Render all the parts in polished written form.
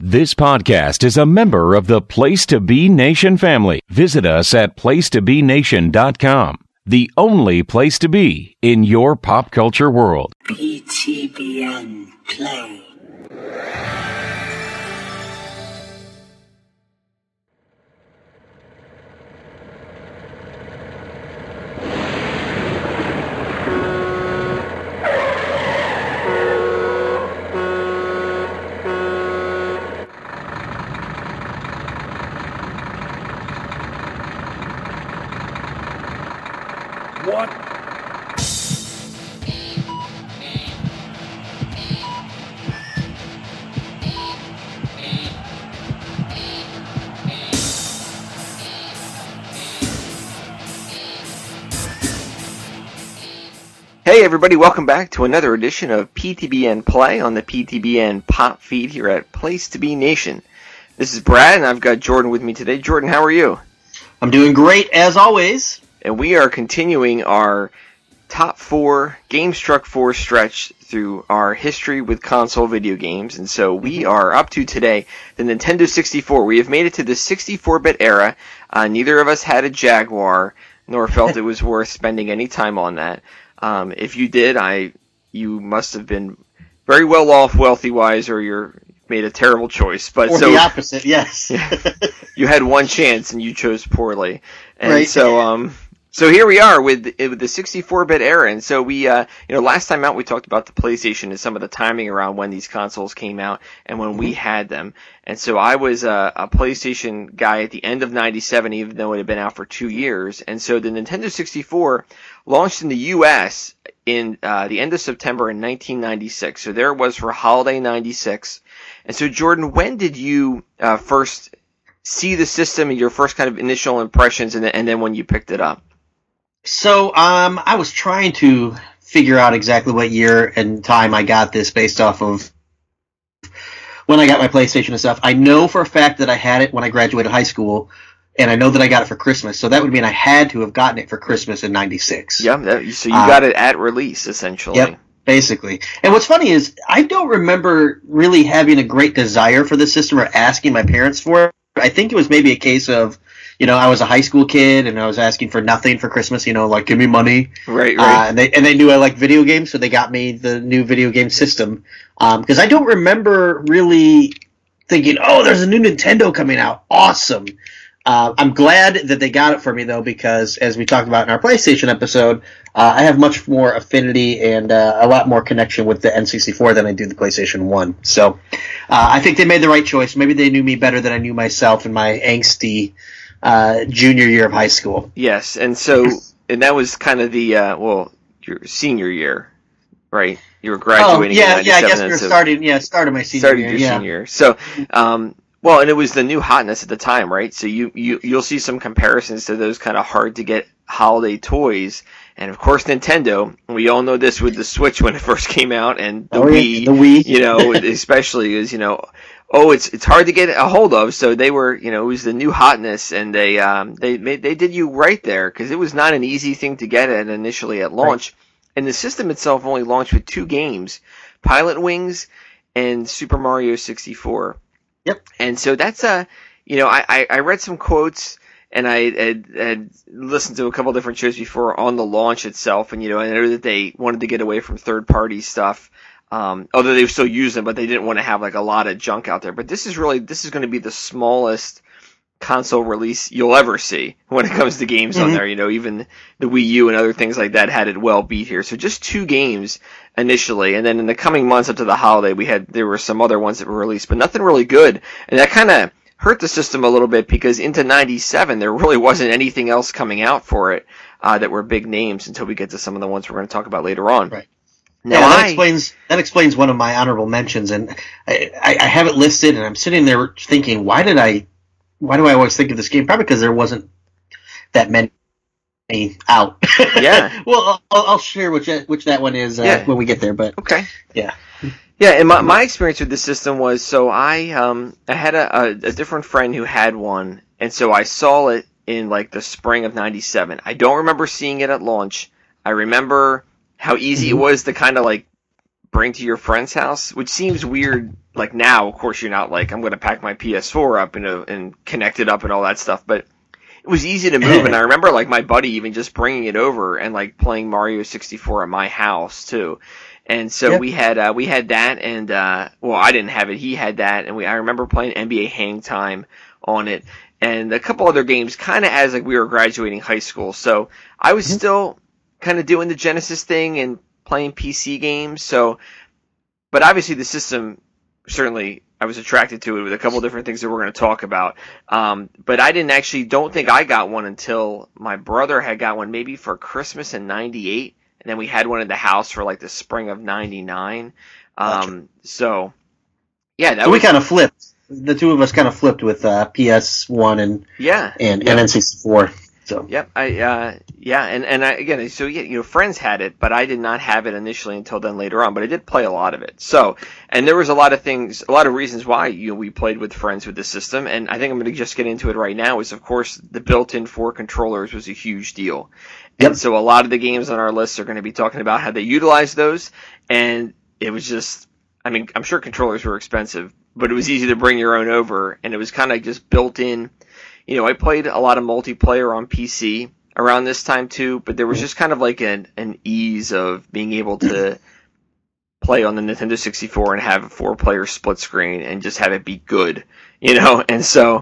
This podcast is a member of the Place to Be Nation family. Visit us at placetobenation.com, the only place to be in your pop culture world. PTBN Play. What? Hey everybody, welcome back to another edition of PTBN Play on the PTBN Pop feed here at Place to Be Nation. This is Brad and I've got Jordan with me today. Jordan, how are you? I'm doing great as always. And we are continuing our top 4 GameStruck 4 stretch through our history with console video games. And so we are up to today the Nintendo 64. We have made it to the 64-bit era. Neither of us had a Jaguar, nor felt it was worth spending any time on that. If you did, you must have been very well off wealthy-wise, or you're made a terrible choice. But or the opposite, yes. You had one chance and you chose poorly. And right. So here we are with the 64-bit era, and so we, last time out we talked about the PlayStation and some of the timing around when these consoles came out and when we had them. And so I was a PlayStation guy at the end of '97, even though it had been out for 2 years. And so the Nintendo 64 launched in the U.S. in the end of September in 1996. So there it was for holiday '96. And so Jordan, when did you first see the system and your first kind of initial impressions, and then when you picked it up? So, I was trying to figure out exactly what year and time I got this based off of when I got my PlayStation and stuff. I know for a fact that I had it when I graduated high school, and I know that I got it for Christmas. So that would mean I had to have gotten it for Christmas in '96. Yeah, so you got it at release, essentially. Yep, basically. And what's funny is I don't remember really having a great desire for this system or asking my parents for it. I think it was maybe a case of, I was a high school kid and I was asking for nothing for Christmas, like give me money. Right. And they knew I liked video games, so they got me the new video game system. Because I don't remember really thinking, oh, there's a new Nintendo coming out. Awesome. I'm glad that they got it for me, though, because as we talked about in our PlayStation episode, I have much more affinity and a lot more connection with the N64 than I do the PlayStation 1. So I think they made the right choice. Maybe they knew me better than I knew myself in my angsty junior year of high school. Yes, and that was kind of the, your senior year, right? You were graduating in 97. Yeah, I guess we were started my senior year. Your senior year. So, and it was the new hotness at the time, right? So you'll see some comparisons to those kind of hard-to-get holiday toys. And, of course, Nintendo, we all know this with the Switch when it first came out, and the Wii, especially is, it's hard to get a hold of. So they were, it was the new hotness, and they did you right there, because it was not an easy thing to get it initially at launch. Right. And the system itself only launched with 2 games, Pilot Wings and Super Mario 64. Yep. And so that's I read some quotes, and I had listened to a couple different shows before on the launch itself, and I know that they wanted to get away from third-party stuff, although they still use them, but they didn't want to have like a lot of junk out there. But this is going to be the smallest console release you'll ever see when it comes to games on there. Even the Wii U and other things like that had it well beat here. So just 2 games initially, and then in the coming months up to the holiday, there were some other ones that were released, but nothing really good. And that kind of hurt the system a little bit, because into '97 there really wasn't anything else coming out for it that were big names until we get to some of the ones we're going to talk about later on. Right. Now, that explains one of my honorable mentions, and I have it listed, and I'm sitting there thinking, why do I always think of this game? Probably because there wasn't that many out. Yeah. Well, I'll share which that one is when we get there. But okay. Yeah. Yeah, and my experience with this system was, so I had a different friend who had one, and so I saw it in like the spring of '97. I don't remember seeing it at launch. I remember how easy it was to kind of like bring to your friend's house, which seems weird like now, of course, you're not like, I'm going to pack my PS4 up and connect it up and all that stuff, but it was easy to move. And I remember like my buddy even just bringing it over and like playing Mario 64 at my house too. And so we had that, and well, I didn't have it. He had that, and I remember playing NBA Hang Time on it, and a couple other games, kind of as like we were graduating high school. So I was still kind of doing the Genesis thing and playing PC games. So, but obviously the system, certainly I was attracted to it with a couple different things that we're going to talk about. But I don't think I got one until my brother had got one, maybe for Christmas in '98. And then we had one in the house for like the spring of '99. So, yeah, we kind of flipped. The two of us kind of flipped with PS1 and N64. So yep, friends had it, but I did not have it initially until then later on. But I did play a lot of it. So, and there was a lot of reasons why we played with friends with the system. And I think I'm going to just get into it right now. Is of course the built-in 4 controllers was a huge deal. And so a lot of the games on our list are going to be talking about how they utilize those. And it was just, I mean, I'm sure controllers were expensive, but it was easy to bring your own over. And it was kind of just built in. I played a lot of multiplayer on PC around this time too, but there was just kind of like an ease of being able to play on the Nintendo 64 and have a 4-player split screen and just have it be good, And so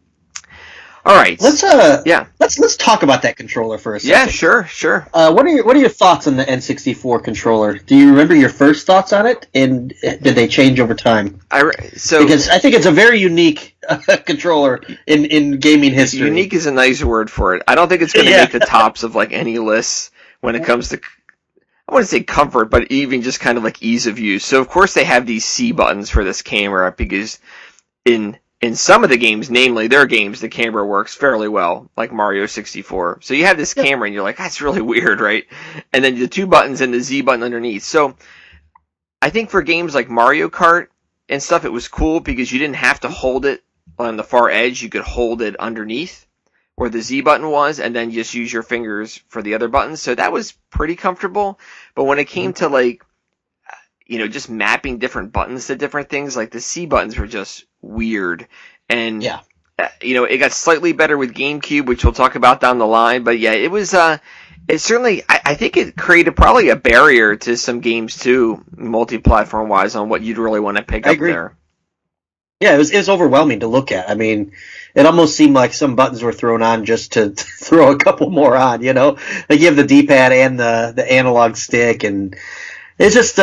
all right. Let's talk about that controller for a second. Yeah, sure. What are your thoughts on the N64 controller? Do you remember your first thoughts on it, and did they change over time? Because I think it's a very unique controller in gaming history. Unique is a nice word for it. I don't think it's going to make the tops of like any lists when it comes to, I wouldn't say comfort, but even just kind of like ease of use. So of course they have these C buttons for this camera because in some of the games, namely their games, the camera works fairly well, like Mario 64. So you have this camera and you're like, that's really weird, right? And then the 2 buttons and the Z button underneath. So I think for games like Mario Kart and stuff, it was cool because you didn't have to hold it on the far edge. You could hold it underneath where the Z button was and then just use your fingers for the other buttons. So that was pretty comfortable. But when it came to like, just mapping different buttons to different things, like the C buttons were just weird. And, it got slightly better with GameCube, which we'll talk about down the line. But yeah, it was, it certainly, I think it created probably a barrier to some games too, multi-platform wise, on what you'd really want to pick up there. Yeah, it was overwhelming to look at. I mean, it almost seemed like some buttons were thrown on just to throw a couple more on, Like you have the D-pad and the analog stick, and it's just,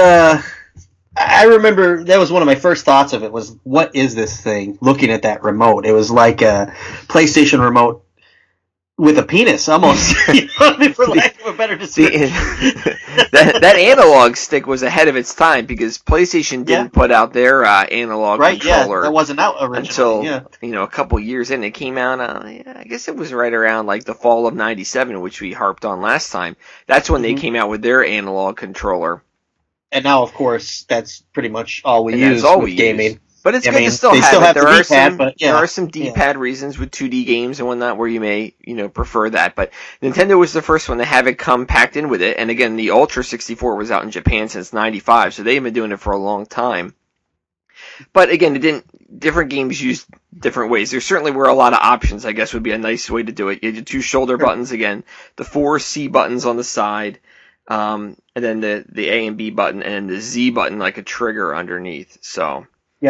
I remember that was one of my first thoughts of it was, what is this thing? Looking at that remote. It was like a PlayStation remote with a penis, almost. For lack of a better description. that analog stick was ahead of its time because PlayStation didn't put out their analog controller. That wasn't out originally. Until, a couple years in. It came out, I guess it was right around like the fall of '97, which we harped on last time. That's when they came out with their analog controller. And now, of course, that's pretty much all we use with gaming. But it's good to still have it. There are some D-pad reasons with 2D games and whatnot where you may, prefer that. But Nintendo was the first one to have it come packed in with it. And again, the Ultra 64 was out in Japan since '95, so they've been doing it for a long time. But again, different games used different ways. There certainly were a lot of options, I guess would be a nice way to do it. You had 2 shoulder buttons again, the 4 C buttons on the side, and then the A and B button, and the Z button like a trigger underneath. So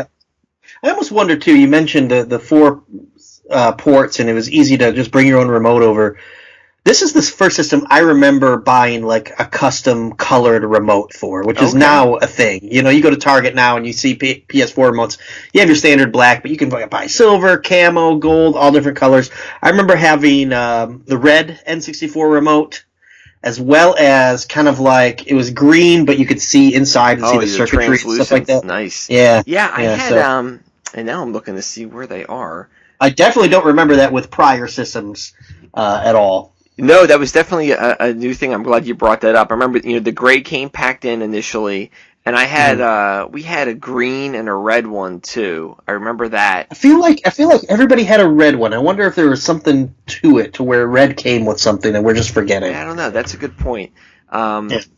I almost wonder too. You mentioned the 4 ports, and it was easy to just bring your own remote over. This is the first system I remember buying like a custom colored remote for, which is now a thing. You go to Target now and you see PS4 remotes. You have your standard black, but you can buy silver, camo, gold, all different colors. I remember having the red N64 remote, as well as kind of like it was green, but you could see inside and see the circuitry and stuff like that. Nice. Yeah. Yeah, I had and now I'm looking to see where they are. I definitely don't remember that with prior systems at all. No, that was definitely a new thing. I'm glad you brought that up. I remember, the gray came packed in initially, and I had we had a green and a red one too. I remember that. I feel like everybody had a red one. I wonder if there was something to it, to where red came with something and we're just forgetting. I don't know. That's a good point. And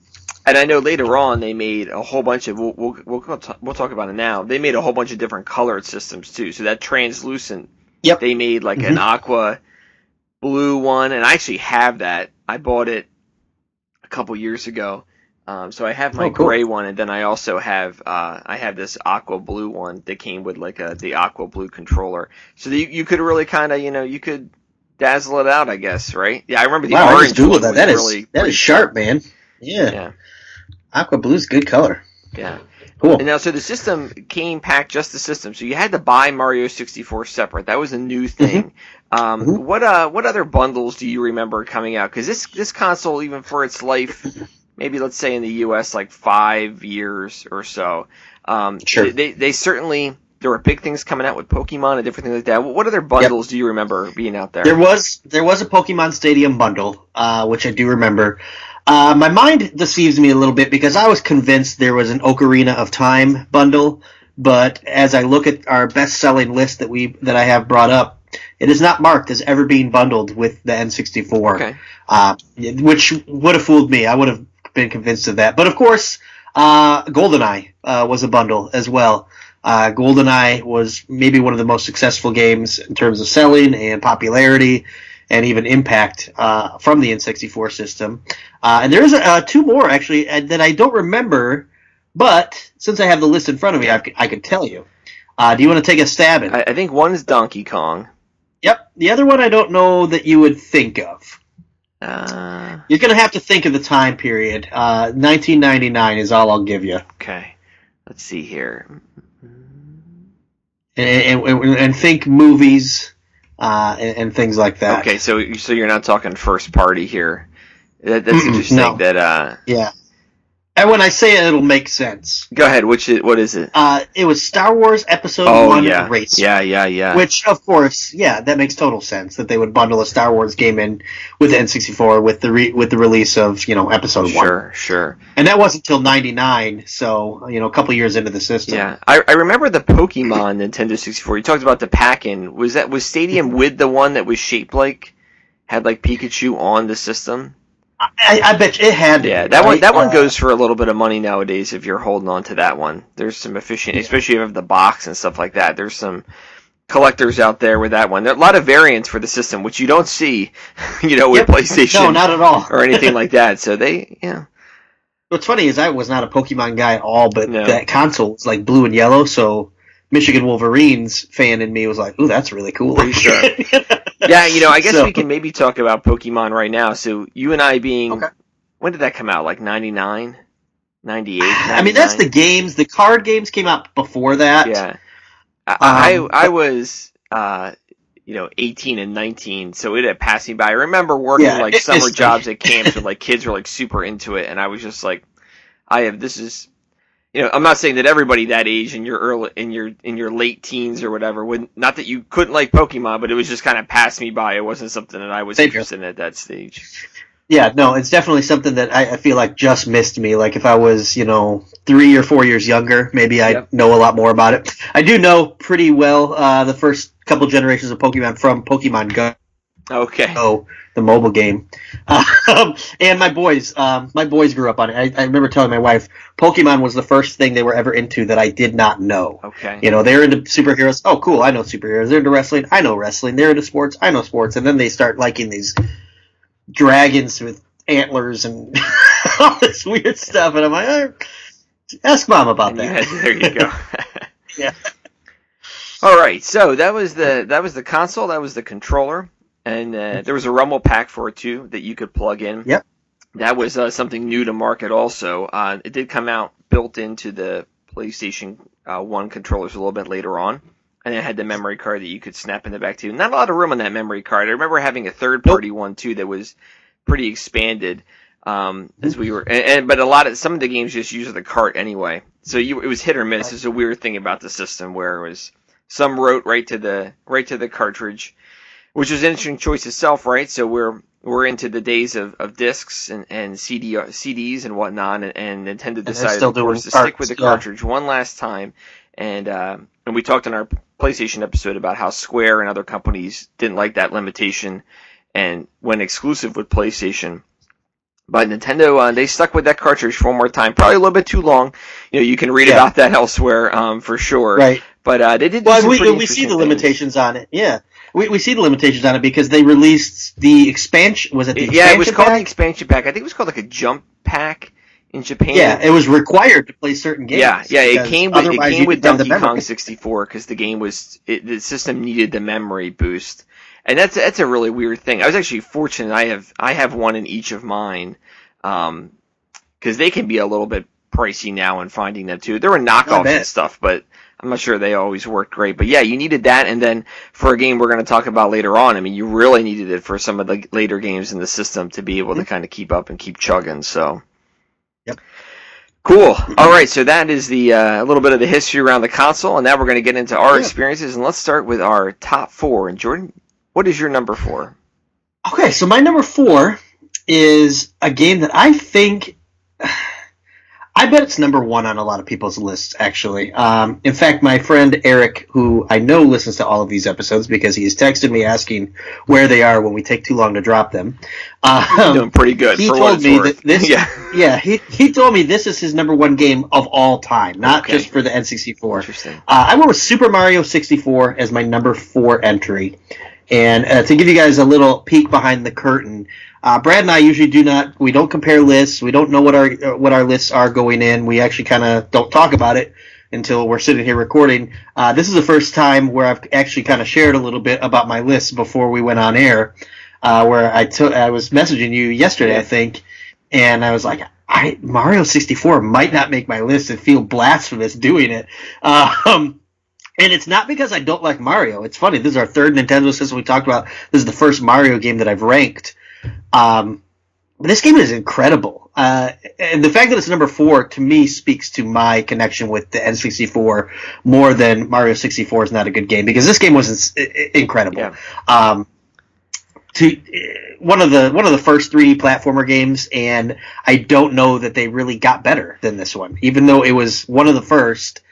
And I know later on they made a whole bunch of we'll talk about it now. They made a whole bunch of different colored systems too. So that translucent, they made like an aqua blue one, and I actually have that. I bought it a couple years ago. So I have my gray one, and then I also have this aqua blue one that came with like the aqua blue controller. So you could really kind of you could dazzle it out, I guess, right? Yeah, I remember the orange one. That is sharp, man. Yeah. Aqua blue's good color. Yeah. Cool. And now, so the system came packed, just the system. So you had to buy Mario 64 separate. That was a new thing. What other bundles do you remember coming out? Because this console, even for its life, maybe let's say in the U.S. like 5 years or so, sure. They certainly, there were big things coming out with Pokemon and different things like that. What other bundles do you remember being out there? There was a Pokemon Stadium bundle, which I do remember. My mind deceives me a little bit because I was convinced there was an Ocarina of Time bundle, but as I look at our best-selling list that I have brought up, it is not marked as ever being bundled with the N64, which would have fooled me. I would have been convinced of that. But of course, GoldenEye was a bundle as well. GoldenEye was maybe one of the most successful games in terms of selling and popularity and even impact from the N64 system. And there's two more, actually, that I don't remember, but since I have the list in front of me, I could tell you. Do you want to take a stab at it? I think one is Donkey Kong. Yep. The other one I don't know that you would think of. You're going to have to think of the time period. 1999 is all I'll give you. Okay. Let's see here. And think movies and things like that. Okay, so you're not talking first party here. That's interesting. No. Yeah. And when I say it, it'll make sense. Go ahead. What is it? It was Star Wars Episode 1 Racer. Yeah. Which, of course, that makes total sense that they would bundle a Star Wars game in with the N64 with the release of Episode 1. Sure. And that wasn't until '99, so a couple years into the system. Yeah, I remember the Pokemon Nintendo 64. You talked about the pack-in. Was Stadium with the one that was shaped had like Pikachu on the system? I bet you it had. Yeah, that one goes for a little bit of money nowadays if you're holding on to that one. There's some efficient, especially if you have the box and stuff like that. There's some collectors out there with that one. There are a lot of variants for the system, which you don't see, with PlayStation. No, not at all. Or anything like that. So What's funny is I was not a Pokemon guy at all, but that console was like blue and yellow, so Michigan Wolverines fan in me was like, ooh, that's really cool. Pretty sure. Yeah, I guess we can maybe talk about Pokemon right now. So you and I being, when did that come out? Like 99, 98? 99? I mean, that's the games. The card games came out before that. Yeah. I was, 18 and 19, so it had passed me by. I remember working summer jobs at camps where kids were super into it, and I was just like, I'm not saying that everybody that age in your late teens or whatever would, not that you couldn't like Pokemon, but it was just kind of passed me by. It wasn't something that I was interested in at that stage. Yeah, no, it's definitely something that I feel like just missed me. Like if I was, 3 or 4 years younger, maybe I'd know a lot more about it. I do know pretty well the first couple generations of Pokemon from Pokemon Go. Okay. Oh, the mobile game. And my boys grew up on it. I remember telling my wife, Pokemon was the first thing they were ever into that I did not know. Okay. They're into superheroes. Oh, cool, I know superheroes. They're into wrestling. I know wrestling. They're into sports. I know sports. And then they start liking these dragons with antlers and all this weird stuff. And I'm like, ask Mom about that. There you go. Yeah. All right, so that was the console. That was the controller. And there was a Rumble pack for it, too, that you could plug in. Yep. That was something new to market also. It did come out built into the PlayStation 1 controllers a little bit later on. And it had the memory card that you could snap in the back, too. Not a lot of room on that memory card. I remember having a third-party one, too, that was pretty expanded. As we were, but some of the games just used the cart anyway. So it was hit or miss. It's a weird thing about the system where it was some wrote right to the cartridge, which was an interesting choice itself, right? So we're into the days of discs and CDs and whatnot, and Nintendo decided, of course, to stick with the cartridge one last time. And we talked in our PlayStation episode about how Square and other companies didn't like that limitation and went exclusive with PlayStation. But Nintendo, they stuck with that cartridge for one more time. Probably a little bit too long. You can read about that elsewhere, for sure. Right. But they did. Well, we see the limitations on it. Yeah, we see the limitations on it because they released the expansion. Was it the expansion pack? Yeah, it was called the expansion pack. I think it was called like a jump pack in Japan. Yeah, it was required to play certain games. Yeah, it came with Donkey Kong 64 because the system needed the memory boost. And that's a really weird thing. I was actually fortunate. I have one in each of mine, because they can be a little bit pricey now in finding them too. There were knockoffs and stuff, but I'm not sure they always worked great. But yeah, you needed that, and then for a game we're going to talk about later on, I mean, you really needed it for some of the later games in the system to be able to kind of keep up and keep chugging. So, yep. Cool. All right, so that is the a little bit of the history around the console, and now we're going to get into our experiences, and let's start with our top 4. And Jordan, what is your number 4? Okay, so my number 4 is a game that I think, I bet it's number 1 on a lot of people's lists, actually. In fact, my friend Eric, who I know listens to all of these episodes because he has texted me asking where they are when we take too long to drop them. Doing pretty good. He for told what me it's worth. that this, he told me this is his number 1 game of all time, not just for the N64. Interesting. I went with Super Mario 64 as my number 4 entry. And to give you guys a little peek behind the curtain, Brad and I usually we don't compare lists. We don't know what our lists are going in. We actually kind of don't talk about it until we're sitting here recording. This is the first time where I've actually kind of shared a little bit about my lists before we went on air, where I was messaging you yesterday, I think, and I was like, Mario 64 might not make my list and feel blasphemous doing it. And it's not because I don't like Mario. It's funny. This is our third Nintendo system we talked about. This is the first Mario game that I've ranked. But this game is incredible. And the fact that it's number 4, to me, speaks to my connection with the N64 more than Mario 64 is not a good game, because this game was incredible. Yeah. One of the first 3D platformer games, and I don't know that they really got better than this one, even though it was one of the first.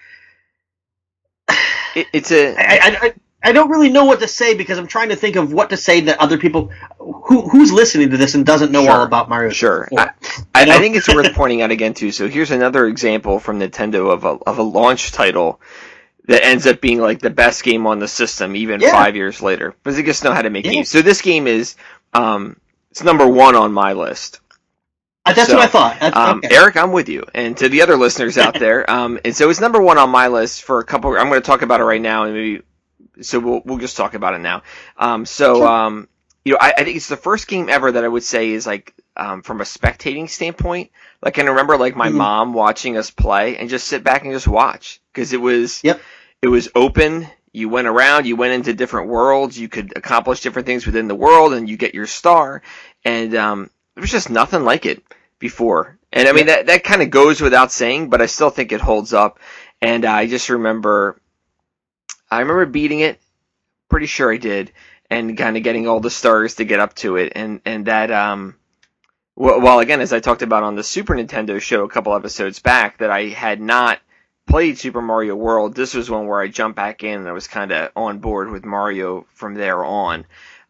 I don't really know what to say, because I'm trying to think of what to say that other people who's listening to this and doesn't know all about Mario. Sure, I think it's worth pointing out again too. So here's another example from Nintendo of a launch title that ends up being like the best game on the system even 5 years later, because they just know how to make games. So this game is it's number 1 on my list. That's what I thought. Okay. Eric, I'm with you, and to the other listeners out there. And so it's number 1 on my list for a couple. I'm going to talk about it right now, and maybe so we'll just talk about it now. Sure. I think it's the first game ever that I would say is like from a spectating standpoint. Like, I can remember like my mom watching us play and just sit back and just watch, because it was open. You went around, you went into different worlds, you could accomplish different things within the world, and you get your star, and there was just nothing like it before. And I mean, that kind of goes without saying, but I still think it holds up. And I just remember beating it, pretty sure I did, and kind of getting all the stars to get up to it. And that, well, again, as I talked about on the Super Nintendo show a couple episodes back, that I had not played Super Mario World, this was one where I jumped back in and I was kind of on board with Mario from there on.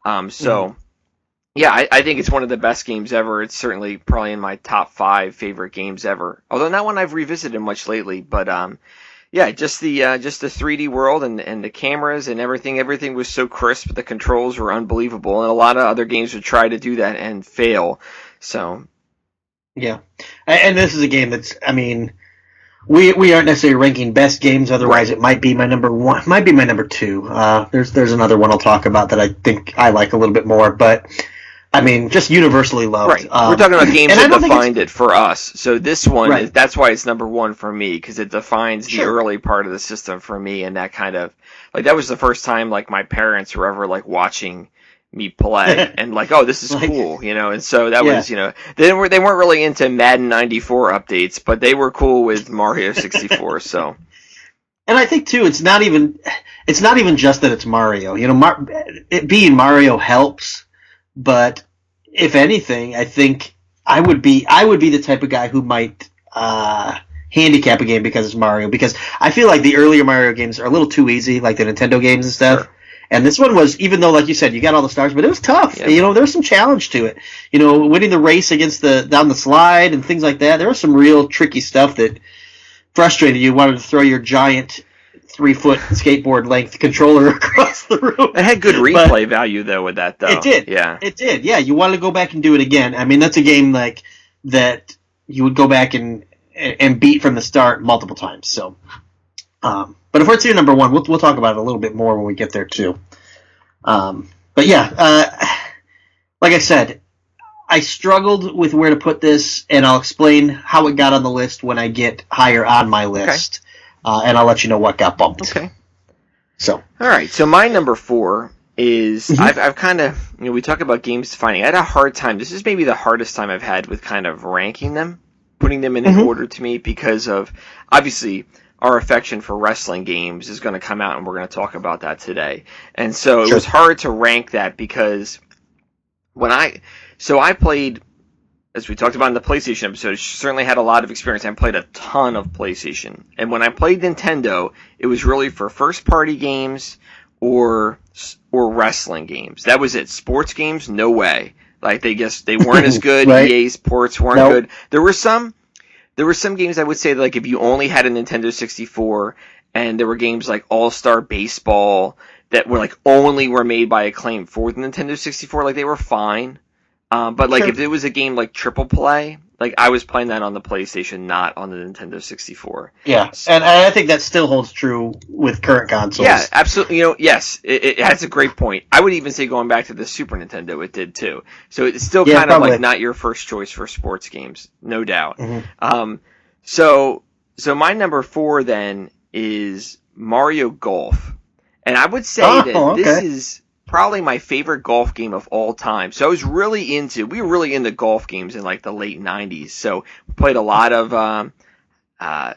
Yeah, I think it's one of the best games ever. It's certainly probably in my top 5 favorite games ever. Although not one I've revisited much lately, but yeah, just the 3D world and the cameras and everything. Everything was so crisp. The controls were unbelievable, and a lot of other games would try to do that and fail. So yeah, and this is a game that's, I mean, we aren't necessarily ranking best games. Otherwise, it might be my number 1, might be my number 2. There's another one I'll talk about that I think I like a little bit more, but. I mean, just universally loved. Right. We're talking about games that defined it for us. So this one, that's why it's number 1 for me, because it defines the early part of the system for me, and that kind of, like, that was the first time, like, my parents were ever, like, watching me play, and like, oh, this is cool, and so that was, they weren't really into Madden 94 updates, but they were cool with Mario 64, so. And I think, too, it's not even just that it's Mario. It being Mario helps. But if anything, I think I would be the type of guy who might handicap a game because it's Mario. Because I feel like the earlier Mario games are a little too easy, like the Nintendo games and stuff. Sure. And this one was, even though, like you said, you got all the stars, but it was tough. Yeah. You know, there was some challenge to it. You know, winning the race against down the slide and things like that. There was some real tricky stuff that frustrated you. Wanted to throw your giant 3-foot skateboard length controller across the room. It had good replay value though with that though. It did. Yeah. It did. Yeah. You wanted to go back and do it again. I mean, that's a game like that you would go back and beat from the start multiple times. So, but if we're to number one, we'll talk about it a little bit more when we get there too. But yeah, like I said, I struggled with where to put this, and I'll explain how it got on the list when I get higher on my list. And I'll let you know what got bumped. Okay. So. All right. So my number 4 is I've kind of, you know, we talk about games defining. I had a hard time. This is maybe the hardest time I've had with kind of ranking them, putting them in an order to me, because of obviously our affection for wrestling games is going to come out, and we're going to talk about that today. And so it was hard to rank that because I played, as we talked about in the PlayStation episode, certainly had a lot of experience. I played a ton of PlayStation. And when I played Nintendo, it was really for first-party games or wrestling games. That was it. Sports games, no way. Like, they weren't as good. Right. EA Sports weren't good. There were some games I would say that, like, if you only had a Nintendo 64, and there were games like All-Star Baseball that were, like, only were made by Acclaim for the Nintendo 64, like, they were fine. But like if it was a game like Triple Play, like I was playing that on the PlayStation, not on the Nintendo 64. Yeah, and I think that still holds true with current consoles. Yeah, absolutely. You know, yes, it has a great point. I would even say going back to the Super Nintendo, it did too. So it's still kind of like not your first choice for sports games, no doubt. Mm-hmm. So my number 4 then is Mario Golf, and I would say this is probably my favorite golf game of all time. So we were really into golf games in like the late 90s. So we played a lot of, I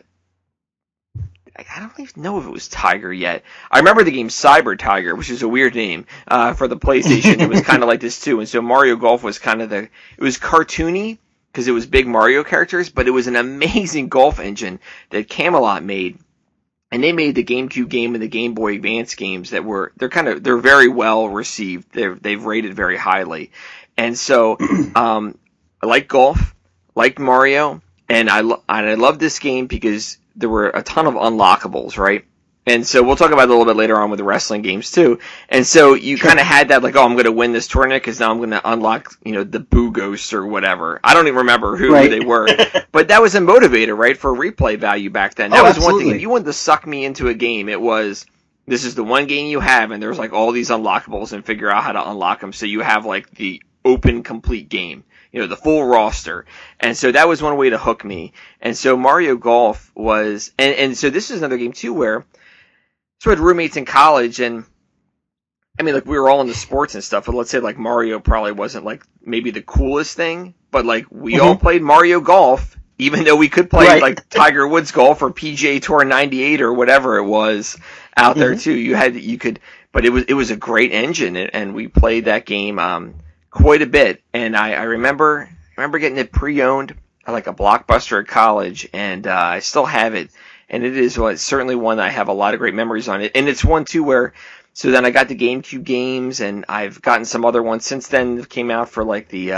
don't even know if it was Tiger yet. I remember the game Cyber Tiger, which is a weird name, for the PlayStation. It was kind of like this too. And so Mario Golf was kind of it was cartoony because it was big Mario characters, but it was an amazing golf engine that Camelot made. And they made the GameCube game and the Game Boy Advance games they're very well received. They've rated very highly. And so, I like golf, like Mario, and I love this game because there were a ton of unlockables, right? And so we'll talk about it a little bit later on with the wrestling games too. And so you kind of had that like, oh, I'm going to win this tournament because now I'm going to unlock, you know, the Boo Ghosts or whatever. I don't even remember who they were, but that was a motivator, right, for replay value back then. That was absolutely one thing. If you wanted to suck me into a game, it was, this is the one game you have, and there's like all these unlockables, and figure out how to unlock them so you have like the open, complete game. You know, the full roster. And so that was one way to hook me. And so Mario Golf was, and so this is another game too where, so I had roommates in college, and I mean, like, we were all into sports and stuff, but let's say, like, Mario probably wasn't, like, maybe the coolest thing, but, like, we all played Mario Golf, even though we could play, like, Tiger Woods Golf or PGA Tour 98 or whatever it was out there, too. But it was a great engine, and we played that game quite a bit, and I remember getting it pre-owned at, like, a Blockbuster at college, and I still have it. And it is certainly one that I have a lot of great memories on it. And it's one, too, where, so then I got the GameCube games, and I've gotten some other ones since then that came out for, like, the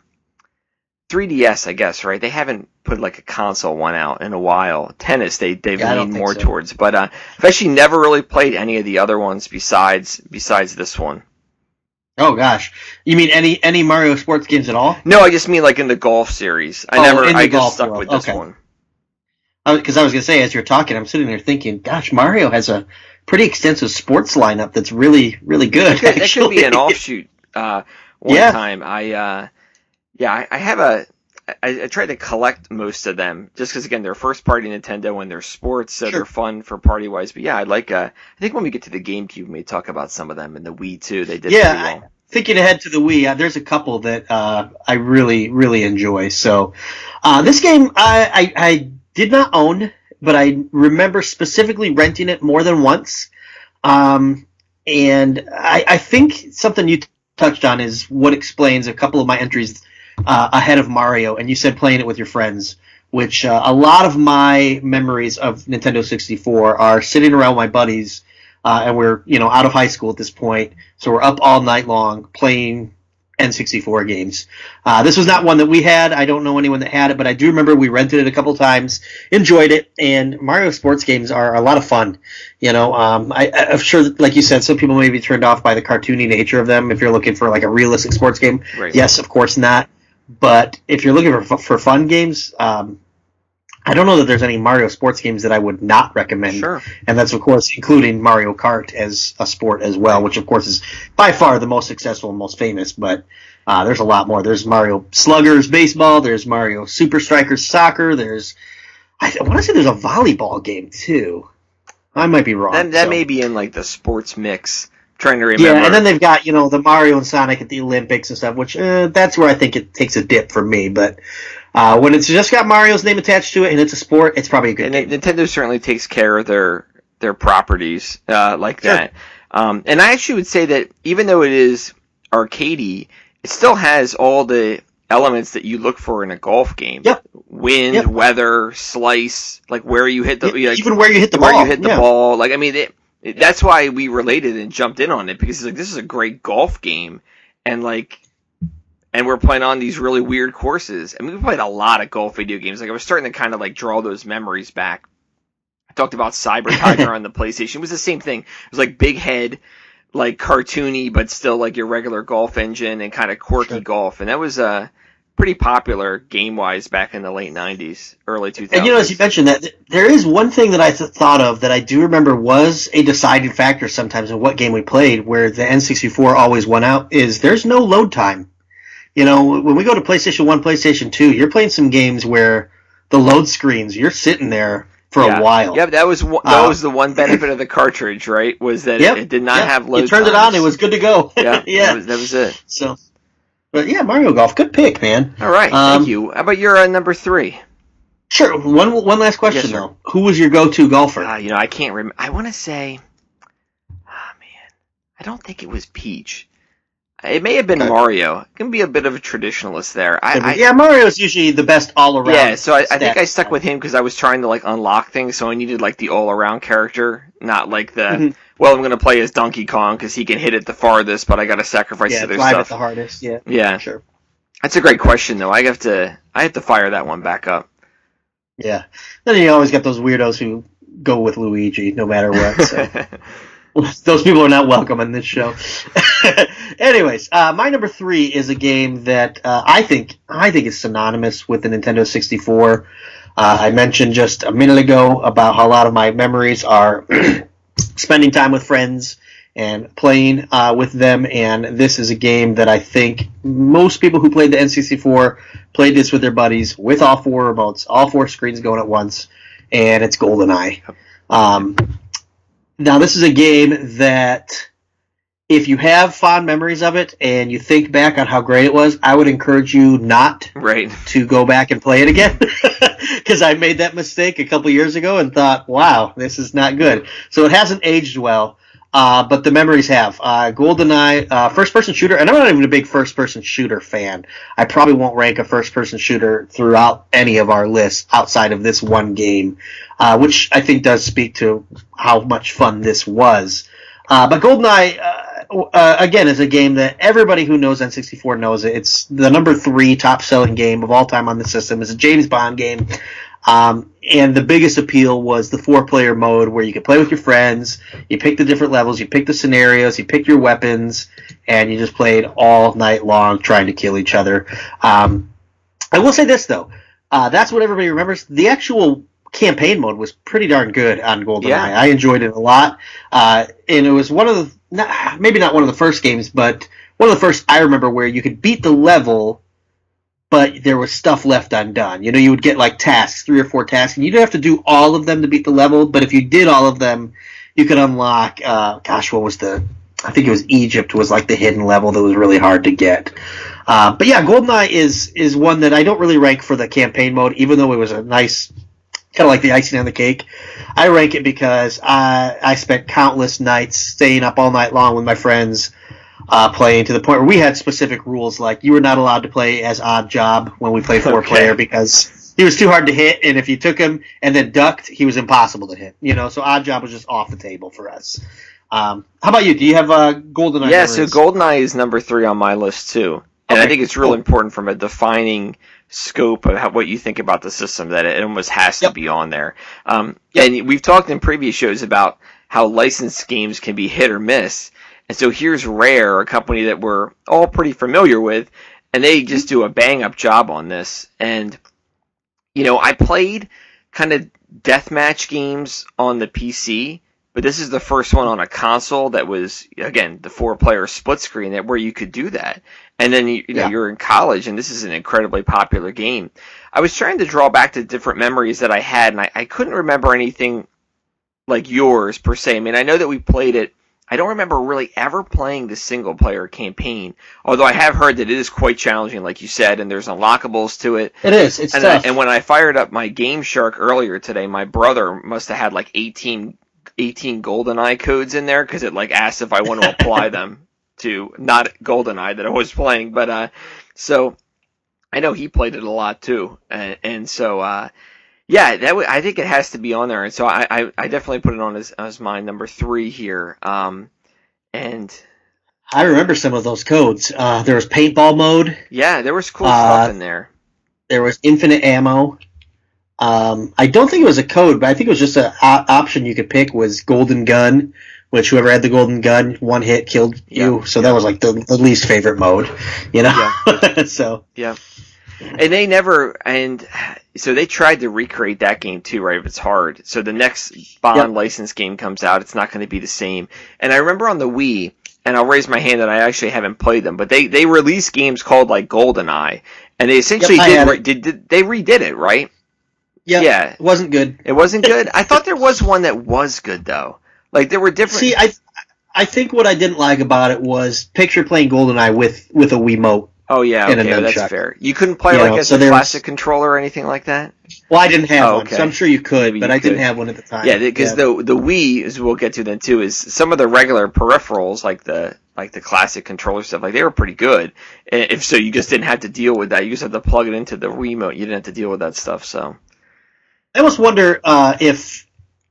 3DS, I guess, right? They haven't put, like, a console one out in a while. Tennis, they've leaned more towards. But I've actually never really played any of the other ones besides this one. Oh, gosh. You mean any Mario sports games at all? No, I just mean, like, in the golf series. I just stuck with this one. Because I was going to say, as you're talking, I'm sitting there thinking, gosh, Mario has a pretty extensive sports lineup that's really, really good. That could be an offshoot time. I tried to collect most of them, just because, again, they're first-party Nintendo and they're sports, so they're fun for party-wise. But yeah, I think when we get to the GameCube, we may talk about some of them, and the Wii, too. They did pretty well. Thinking ahead to the Wii, there's a couple that I really, really enjoy. So this game, I did not own, but I remember specifically renting it more than once. And I think something you touched on is what explains a couple of my entries ahead of Mario. And you said playing it with your friends, which a lot of my memories of Nintendo 64 are sitting around my buddies and we're out of high school at this point, so we're up all night long playing N64 games. This was not one that we had. I don't know anyone that had it, but I do remember we rented it a couple times, enjoyed it, and Mario sports games are a lot of fun. I'm sure, like you said, some people may be turned off by the cartoony nature of them if you're looking for like a realistic sports game. Right. Yes, of course not. But if you're looking for fun games, I don't know that there's any Mario sports games that I would not recommend. Sure. And that's, of course, including Mario Kart as a sport as well, which, of course, is by far the most successful and most famous. But there's a lot more. There's Mario Sluggers Baseball. There's Mario Super Strikers Soccer. I want to say there's a volleyball game, too. I might be wrong. That may be in, like, the sports mix. I'm trying to remember. Yeah, and then they've got, the Mario and Sonic at the Olympics and stuff, which that's where I think it takes a dip for me. But when it's just got Mario's name attached to it and it's a sport, it's probably a good game. Nintendo certainly takes care of their properties like Sure. that. And I actually would say that even though it is arcadey, it still has all the elements that you look for in a golf game. Yep. Wind, Yep. weather, slice, like where you hit the even where you hit the ball. where you hit the ball. Like, I mean, that's why we related and jumped in on it, because it's like, this is a great golf game, and we're playing on these really weird courses. I mean, we played a lot of golf video games. Like, I was starting to kind of like draw those memories back. I talked about Cyber Tiger on the PlayStation. It was the same thing. It was like big head, like cartoony, but still like your regular golf engine and kind of quirky golf. And that was pretty popular game-wise back in the late 90s, early 2000s. And as you mentioned, that there is one thing that I thought of that I do remember was a deciding factor sometimes in what game we played, where the N64 always won out, is there's no load time. When we go to PlayStation 1, PlayStation 2, you're playing some games where the load screens, you're sitting there for a while. Yeah, that was the one benefit of the cartridge, right? Was that it did not have load. You turned it on, it was good to go. Yeah, yeah. That was it. So, but yeah, Mario Golf, good pick, man. All right, thank you. How about your number 3? Sure. One last question, Yes, sir. though. Who was your go-to golfer? I can't remember. I want to say, I don't think it was Peach. It may have been Mario. It can be a bit of a traditionalist there. Mario's usually the best all-around. Yeah, so I think I stuck with him because I was trying to like unlock things, so I needed like the all-around character, not like the well, I'm going to play as Donkey Kong because he can hit it the farthest, but I got to sacrifice other drive stuff. it the hardest. Yeah, Yeah, sure. That's a great question though. I have to fire that one back up. Yeah, then you always got those weirdos who go with Luigi no matter what. So. Those people are not welcome on this show. Anyways, my number 3 is a game that I think is synonymous with the Nintendo 64. I mentioned just a minute ago about how a lot of my memories are spending time with friends and playing with them, and this is a game that I think most people who played the N64 played this with their buddies with all 4 remotes, all 4 screens going at once, and it's GoldenEye. Now, this is a game that, if you have fond memories of it and you think back on how great it was, I would encourage you not to go back and play it again. Because I made that mistake a couple years ago and thought, wow, this is not good. So it hasn't aged well, but the memories have. GoldenEye, first-person shooter, and I'm not even a big first-person shooter fan. I probably won't rank a first-person shooter throughout any of our lists outside of this one game. Which I think does speak to how much fun this was. But GoldenEye, again, is a game that everybody who knows N64 knows it. It's the number 3 top-selling game of all time on the system. It's a James Bond game. And the biggest appeal was the 4-player mode where you could play with your friends, you pick the different levels, you pick the scenarios, you pick your weapons, and you just played all night long trying to kill each other. I will say this, though. That's what everybody remembers. The actual campaign mode was pretty darn good on GoldenEye. Yeah. I enjoyed it a lot. And it was one of the, maybe not one of the first games, but one of the first I remember where you could beat the level, but there was stuff left undone. You would get like tasks, 3 or 4 tasks, and you didn't have to do all of them to beat the level, but if you did all of them, you could unlock, what was I think it was Egypt was like the hidden level that was really hard to get. But yeah, GoldenEye is one that I don't really rank for the campaign mode, even though it was a nice, kind of like the icing on the cake. I rank it because I spent countless nights staying up all night long with my friends playing, to the point where we had specific rules, like you were not allowed to play as Odd Job when we played 4-player because he was too hard to hit, and if you took him and then ducked, he was impossible to hit. So Odd Job was just off the table for us. How about you? Do you have GoldenEye? Yeah, so GoldenEye is number 3 on my list too, and I think it's real important from a defining scope of what you think about the system that it almost has to be on there. And we've talked in previous shows about how licensed games can be hit or miss, and so here's Rare, a company that we're all pretty familiar with, and they just do a bang-up job on this. And I played kind of deathmatch games on the PC, but this is the first one on a console that was, again, the 4-player split screen where you could do that. And then you're in college, and this is an incredibly popular game. I was trying to draw back to different memories that I had, and I couldn't remember anything like yours per se. I mean, I know that we played it. I don't remember really ever playing the single-player campaign, although I have heard that it is quite challenging, like you said, and there's unlockables to it. It is. It's tough. And when I fired up my Game Shark earlier today, my brother must have had like 18 GoldenEye codes in there because it like asked if I want to apply them to not GoldenEye that I was playing. But so I know he played it a lot too, and so yeah, I think it has to be on there, and so I definitely put it on as my number 3 here. And I remember some of those codes. There was paintball mode. Yeah, there was cool stuff in there. There was infinite ammo. I don't think it was a code, but I think it was just an option you could pick was golden gun, which whoever had the golden gun, one hit killed you. So that was like the least favorite mode, Yeah. So yeah. So they tried to recreate that game too, right? It's hard. So the next Bond licensed game comes out, it's not going to be the same. And I remember on the Wii, and I'll raise my hand that I actually haven't played them, but they released games called like GoldenEye, and they essentially they redid it, right? Yeah. It wasn't good. It wasn't good? I thought there was one that was good, though. Like, there were different... See, I think what I didn't like about it was picture playing GoldenEye with a Wiimote. Oh, yeah, okay, that's fair. You couldn't play as a classic controller or anything like that? Well, I didn't have one, so I'm sure you could, but I didn't have one at the time. Yeah, because the Wii, as we'll get to then too, is some of the regular peripherals, like the classic controller stuff, like they were pretty good. If so, you just didn't have to deal with that. You just had to plug it into the Wiimote. You didn't have to deal with that stuff, so... I almost wonder if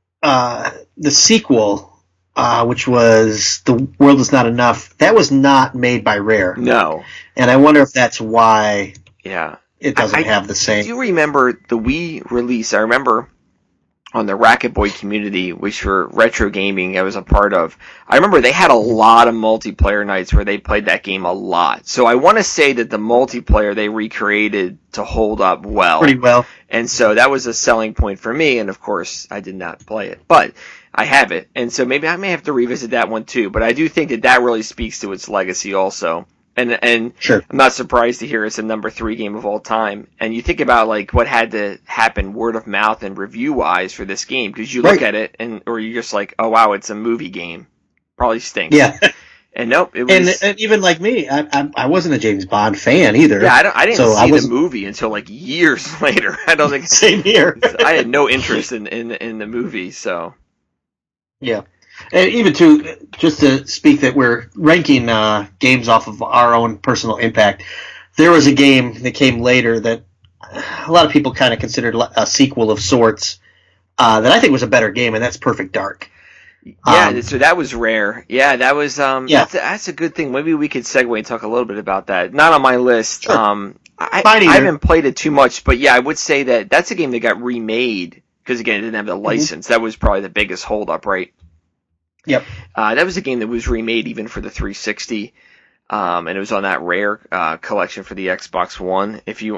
the sequel, which was The World Is Not Enough, that was not made by Rare. No. And I wonder if that's why it doesn't have the same... Do you remember the Wii release? I remember on the Racket Boy community, which for retro gaming I was a part of, I remember they had a lot of multiplayer nights where they played that game a lot. So I want to say that the multiplayer they recreated to hold up well. Pretty well. And so that was a selling point for me, and of course I did not play it. But I have it, and so maybe I may have to revisit that one too. But I do think that really speaks to its legacy also. And sure. I'm not surprised to hear it's a number 3 game of all time. And you think about like what had to happen word of mouth and review wise for this game, because you look at it or you're just like, oh wow, it's a movie game, probably stinks. Yeah. And nope, it was. And even like me, I wasn't a James Bond fan either. Yeah, I didn't see the movie until like years later. I don't think same here. I had no interest in the movie, so. Yeah. And even just to speak that we're ranking games off of our own personal impact, there was a game that came later that a lot of people kind of considered a sequel of sorts that I think was a better game, and that's Perfect Dark. Yeah, so that was Rare. Yeah, that was that's a good thing. Maybe we could segue and talk a little bit about that. Not on my list. Sure. I haven't played it too much, but yeah, I would say that's a game that got remade because again, it didn't have the license. That was probably the biggest holdup, right? Yep. That was a game that was remade even for the 360, and it was on that Rare collection for the Xbox One.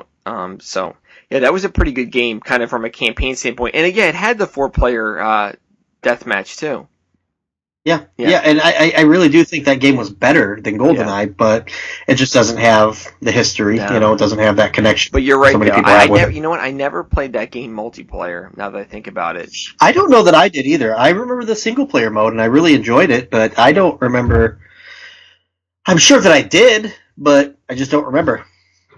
So yeah, that was a pretty good game, kind of from a campaign standpoint. And again, it had the 4-player deathmatch too. Yeah, and I really do think that game was better than GoldenEye, but it just doesn't have the history. No. It doesn't have that connection. But you're right. You know what? I never played that game multiplayer. Now that I think about it, I don't know that I did either. I remember the single player mode, and I really enjoyed it, but I don't remember. I'm sure that I did, but I just don't remember.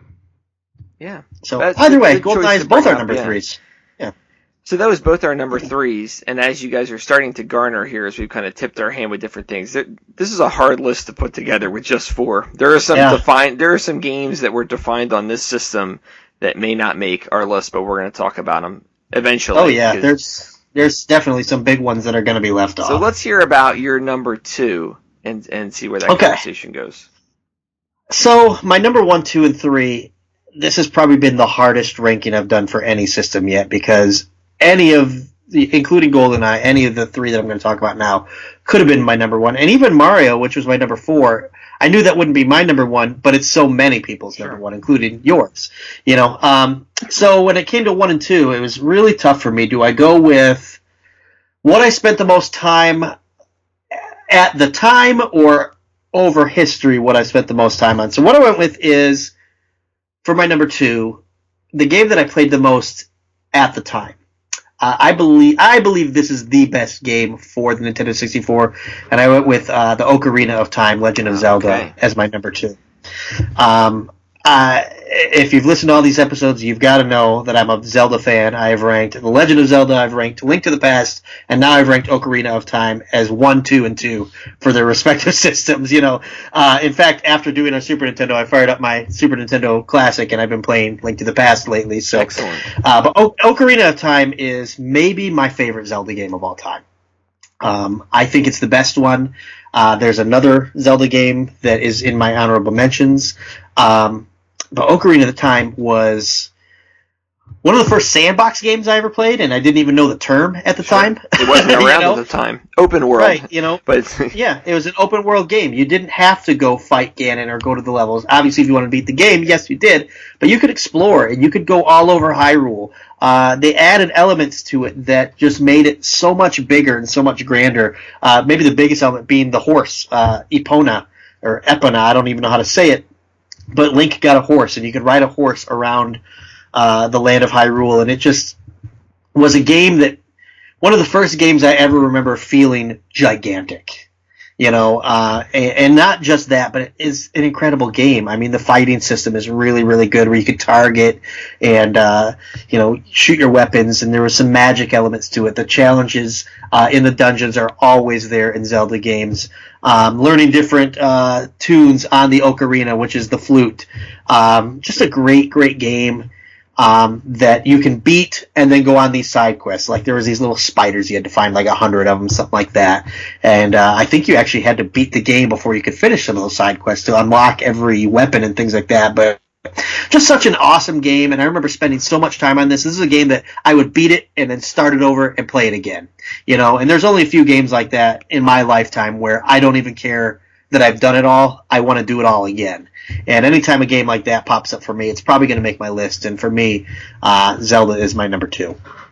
Yeah. So either way, GoldenEye is both our number 3s. Yeah. So that was both our number 3s, and as you guys are starting to garner here, as we've kind of tipped our hand with different things, this is a hard list to put together with just 4. There are some games that were defined on this system that may not make our list, but we're going to talk about them eventually. Oh yeah, there's there's definitely some big ones that are going to be left off. So let's hear about your number 2 and see where that conversation goes. So my number 1, 2, and 3, this has probably been the hardest ranking I've done for any system yet, because including GoldenEye, any of the 3 that I'm going to talk about now could have been my number 1. And even Mario, which was my number 4, I knew that wouldn't be my number 1, but it's so many people's number 1, including yours. So when it came to 1 and 2, it was really tough for me. Do I go with what I spent the most time at the time, or over history what I spent the most time on? So what I went with is, for my number 2, the game that I played the most at the time. I believe this is the best game for the Nintendo 64, and I went with the Ocarina of Time, Legend of Zelda, as my number 2. If you've listened to all these episodes, you've got to know that I'm a Zelda fan. I have ranked The Legend of Zelda, I've ranked Link to the Past, and now I've ranked Ocarina of Time as 1, 2, and 2 for their respective systems. In fact, after doing our Super Nintendo, I fired up my Super Nintendo Classic, and I've been playing Link to the Past lately. So, excellent. But Ocarina of Time is maybe my favorite Zelda game of all time. I think it's the best one. There's another Zelda game that is in my honorable mentions. But Ocarina of Time was one of the first sandbox games I ever played, and I didn't even know the term at the time. It wasn't around at the time. Open world. Right, But yeah, it was an open world game. You didn't have to go fight Ganon or go to the levels. Obviously, if you want to beat the game, yes, you did. But you could explore, and you could go all over Hyrule. They added elements to it that just made it so much bigger and so much grander. Maybe the biggest element being the horse, Epona, or Epona, I don't even know how to say it. But Link got a horse, and you could ride a horse around the land of Hyrule, and it just was a game that, one of the first games I ever remember feeling gigantic. And not just that, but it is an incredible game. I mean, the fighting system is really, really good, where you could target and, shoot your weapons, and there were some magic elements to it. The challenges in the dungeons are always there in Zelda games. Learning different tunes on the ocarina, which is the flute. Just a great, great game. That you can beat and then go on these side quests. Like, there was these little spiders, you had to find like 100 of them, something like that. And I think you actually had to beat the game before you could finish some of those side quests to unlock every weapon and things like that. But just such an awesome game, and I remember spending so much time on this. This is a game that I would beat it and then start it over and play it again. And there's only a few games like that in my lifetime where I don't even care that I've done it all. I want to do it all again. And anytime a game like that pops up for me, it's probably going to make my list. And for me, Zelda is my number 2.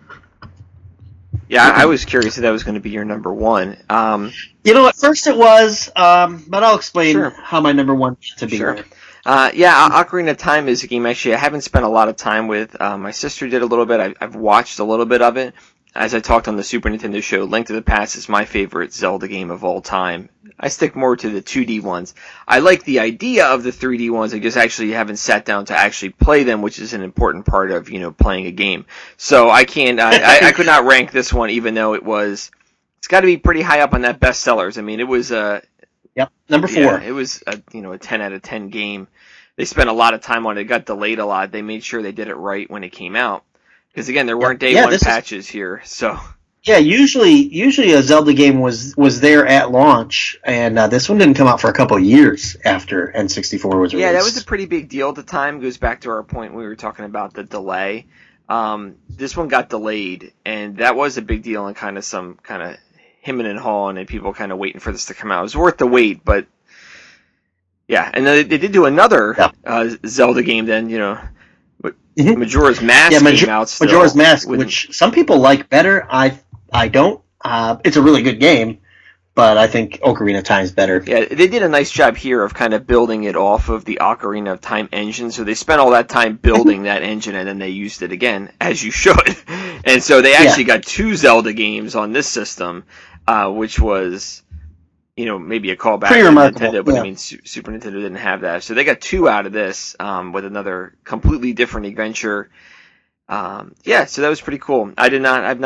Yeah, I was curious if that was going to be your number 1. At first it was, but I'll explain how my number 1 to be. Sure. Ocarina of Time is a game actually I haven't spent a lot of time with. My sister did a little bit. I've watched a little bit of it. As I talked on the Super Nintendo show, Link to the Past is my favorite Zelda game of all time. I stick more to the 2D ones. I like the idea of the 3D ones. I just actually haven't sat down to actually play them, which is an important part of, playing a game. So I can't, I could not rank this one, even though it's got to be pretty high up on that bestsellers. I mean, it was number 4. Yeah, it was a 10 out of 10 game. They spent a lot of time on it. It got delayed a lot. They made sure they did it right when it came out. Because again, there weren't day one patches here, so. Yeah, usually a Zelda game was there at launch, and this one didn't come out for a couple of years after N64 was released. Yeah, that was a pretty big deal at the time. It goes back to our point when we were talking about the delay. This one got delayed, and that was a big deal, and kind of hemming and hawing, and people kind of waiting for this to come out. It was worth the wait, but yeah, and they did do another Zelda game then, Majora's Mask came out still. Majora's Mask, which some people like better. I don't. It's a really good game, but I think Ocarina of Time is better. Yeah, they did a nice job here of kind of building it off of the Ocarina of Time engine. So they spent all that time building that engine, and then they used it again, as you should. And so they actually got 2 Zelda games on this system, which was, maybe a callback to Nintendo, but I mean, Super Nintendo didn't have that. So they got 2 out of this, with another completely different adventure. So that was pretty cool. I've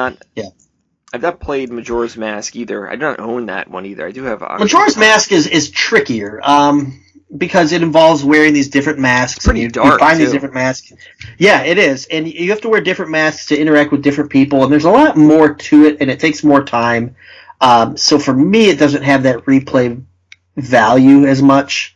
not played Majora's Mask either. I don't own that one either. I do have Majora's Mask is trickier. because it involves wearing these different masks. It's pretty and dark, you find too. these different masks. Yeah, it is. And you have to wear different masks to interact with different people, and there's a lot more to it, and it takes more time. So for me, it doesn't have that replay value as much.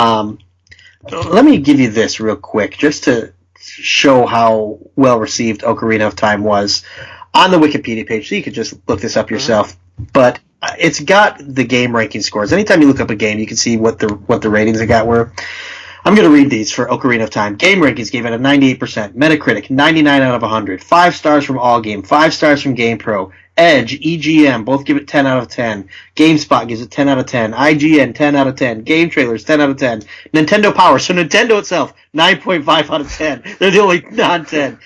Let me give you this real quick, just to show how well received Ocarina of Time was on the Wikipedia page. So you could just look this up yourself. But it's got the game ranking scores. Anytime you look up a game, you can see what the ratings it got were. I'm going to read these for Ocarina of Time. Game Rankings gave it a 98%. Metacritic, 99 out of 100. 5 stars from Allgame. 5 stars from GamePro. Edge, EGM, both give it 10 out of 10. GameSpot gives it 10 out of 10. IGN, 10 out of 10. Game Trailers, 10 out of 10. Nintendo Power, so Nintendo itself, 9.5 out of 10. They're the only non-10.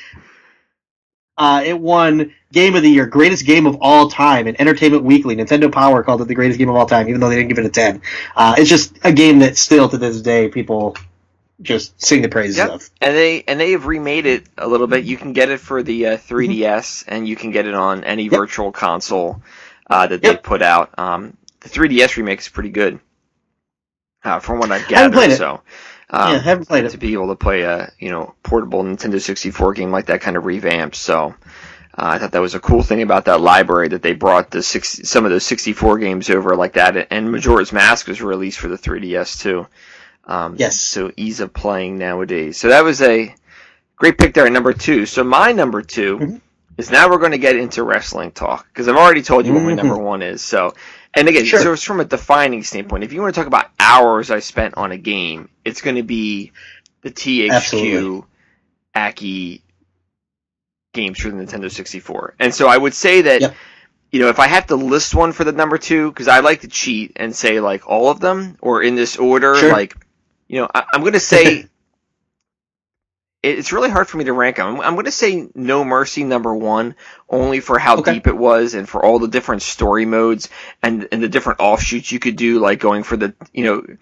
It won Game of the Year, greatest game of all time, in Entertainment Weekly. Nintendo Power called it the greatest game of all time, even though they didn't give it a 10. It's just a game that still, to this day, people just sing the praises of. And they have remade it a little bit. You can get it for the 3DS, and you can get it on any virtual console that they put out. The 3DS remake is pretty good, from what I've gathered. Played it. So, haven't played it. To be able to play a portable Nintendo 64 game like that kind of revamped. So I thought that was a cool thing about that library, that they brought some of those 64 games over like that. And Majora's Mask was released for the 3DS too. Yes. So ease of playing nowadays. So that was a great pick there at number 2. So my number 2 is, now we're going to get into wrestling talk, because I've already told you what my number 1 is. So, and again, so it's from a defining standpoint. If you want to talk about hours I spent on a game, it's going to be the THQ Aki games for the Nintendo 64. And so I would say that, if I have to list one for the number 2, because I like to cheat and say like all of them, or in this order, like, I'm going to say, it's really hard for me to rank them. I'm going to say No Mercy number 1, only for how deep it was, and for all the different story modes and the different offshoots you could do, like going for the, you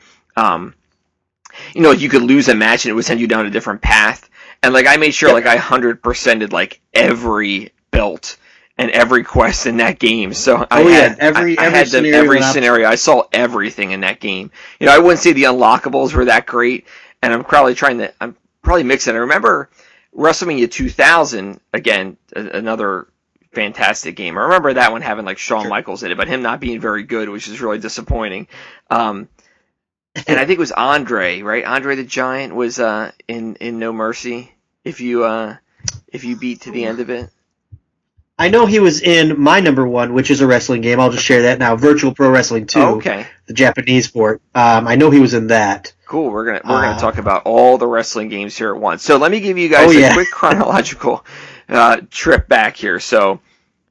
could lose a match and it would send you down a different path. And like I made sure like I 100%ed like every belt and every quest in that game. So I had every scenario. I saw everything in that game. I wouldn't say the unlockables were that great, and I'm probably mixing. I remember WrestleMania 2000, again, another fantastic game. I remember that one having like Shawn Michaels in it, but him not being very good, which is really disappointing. And I think it was Andre, right? Andre the Giant was in No Mercy. If you beat to the end of it. I know he was in my number 1, which is a wrestling game. I'll just share that now. Virtual Pro Wrestling 2, the Japanese sport. I know he was in that. Cool. We're gonna talk about all the wrestling games here at once. So let me give you guys a quick chronological trip back here. So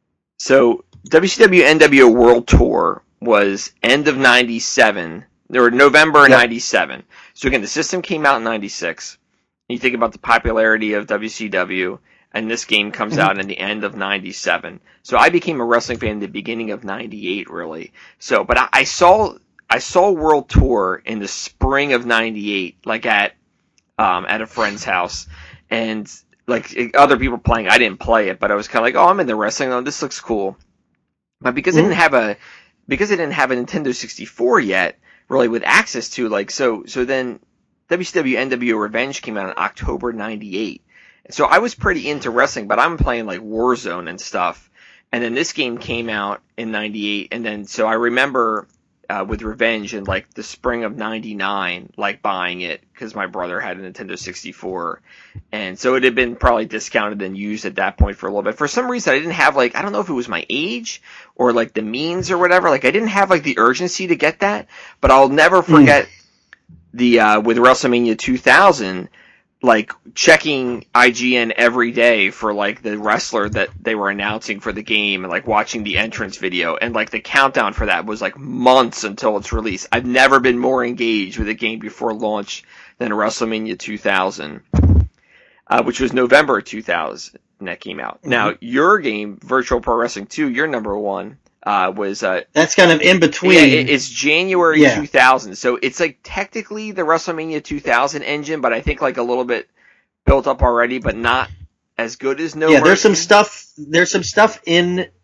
WCW NWO World Tour was end of '97 or November '97. So again, the system came out in '96. You think about the popularity of WCW. And this game comes out in the end of '97. So I became a wrestling fan in the beginning of '98, really. So, but I saw World Tour in the spring of '98, like at a friend's house, and like other people playing. I didn't play it, but I was kind of like, oh, I'm into wrestling. Oh, this looks cool. But because I didn't have a Nintendo 64 yet, really with access to so then WCW NWO Revenge came out in October '98. So I was pretty into wrestling, but I'm playing like Warzone and stuff. And then this game came out in '98, and then so I remember with Revenge in like the spring of '99, like buying it because my brother had a Nintendo 64, and so it had been probably discounted and used at that point for a little bit. For some reason, I didn't have I don't know if it was my age or like the means or whatever. Like I didn't have like the urgency to get that, but I'll never forget the with WrestleMania 2000. Like checking IGN every day for like the wrestler that they were announcing for the game, and like watching the entrance video, and like the countdown for that was like months until its release. I've never been more engaged with a game before launch than WrestleMania 2000, which was November 2000 that came out. Now your game, Virtual Pro Wrestling 2, your number 1. Was that's kind of in between. Yeah, it's January 2000, so it's like technically the WrestleMania 2000 engine, but I think like a little bit built up already, but not as good as No Mercy. There's some stuff in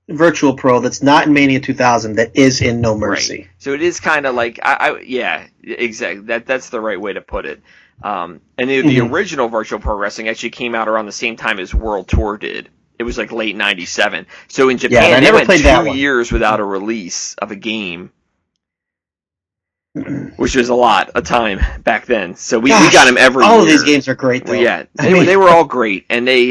Virtual Pro that's not in Mania 2000 that is in No Mercy. Right. So it is kind of like, yeah, exactly. That's the right way to put it. And the original Virtual Pro Wrestling actually came out around the same time as World Tour did. It was like late '97. So in Japan, they went 2 years without a release of a game, which was a lot of time back then. So we got them every year. All of these games are great, though. Well, yeah, they were all great, and they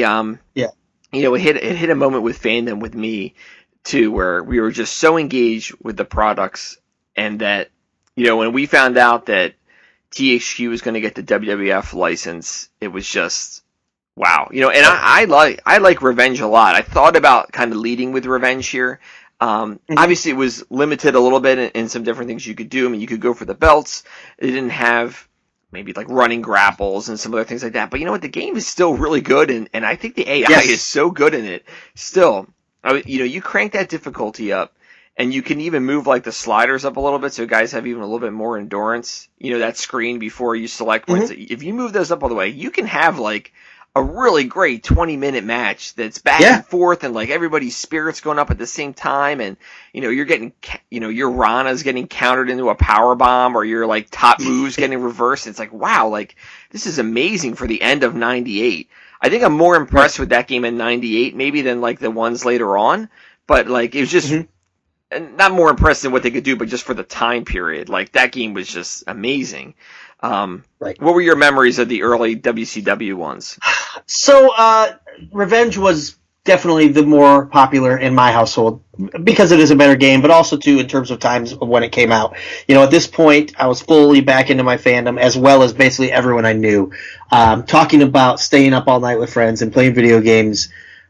it hit a moment with fandom with me too, where we were just so engaged with the products, and that when we found out that THQ was going to get the WWF license, it was just wow. And I like Revenge a lot. I thought about kind of leading with Revenge here. Obviously, it was limited a little bit in some different things you could do. I mean, you could go for the belts. It didn't have maybe like running grapples and some other things like that. But you know what? The game is still really good, and I think the AI is so good in it. Still, you crank that difficulty up, and you can even move like the sliders up a little bit, so guys have even a little bit more endurance. That screen before you select points. If you move those up all the way, you can have like a really great 20-minute match that's back and forth, and like everybody's spirits going up at the same time, and you're getting your Rana's getting countered into a power bomb, or your like top moves getting reversed. It's like, wow, like this is amazing for the end of '98. I think I'm more impressed with that game in '98 maybe than like the ones later on, but like it was just not more impressed in what they could do, but just for the time period, like that game was just amazing. What were your memories of the early WCW ones? So, Revenge was definitely the more popular in my household because it is a better game, but also too in terms of times of when it came out. At this point, I was fully back into my fandom, as well as basically everyone I knew. Talking about staying up all night with friends and playing video games.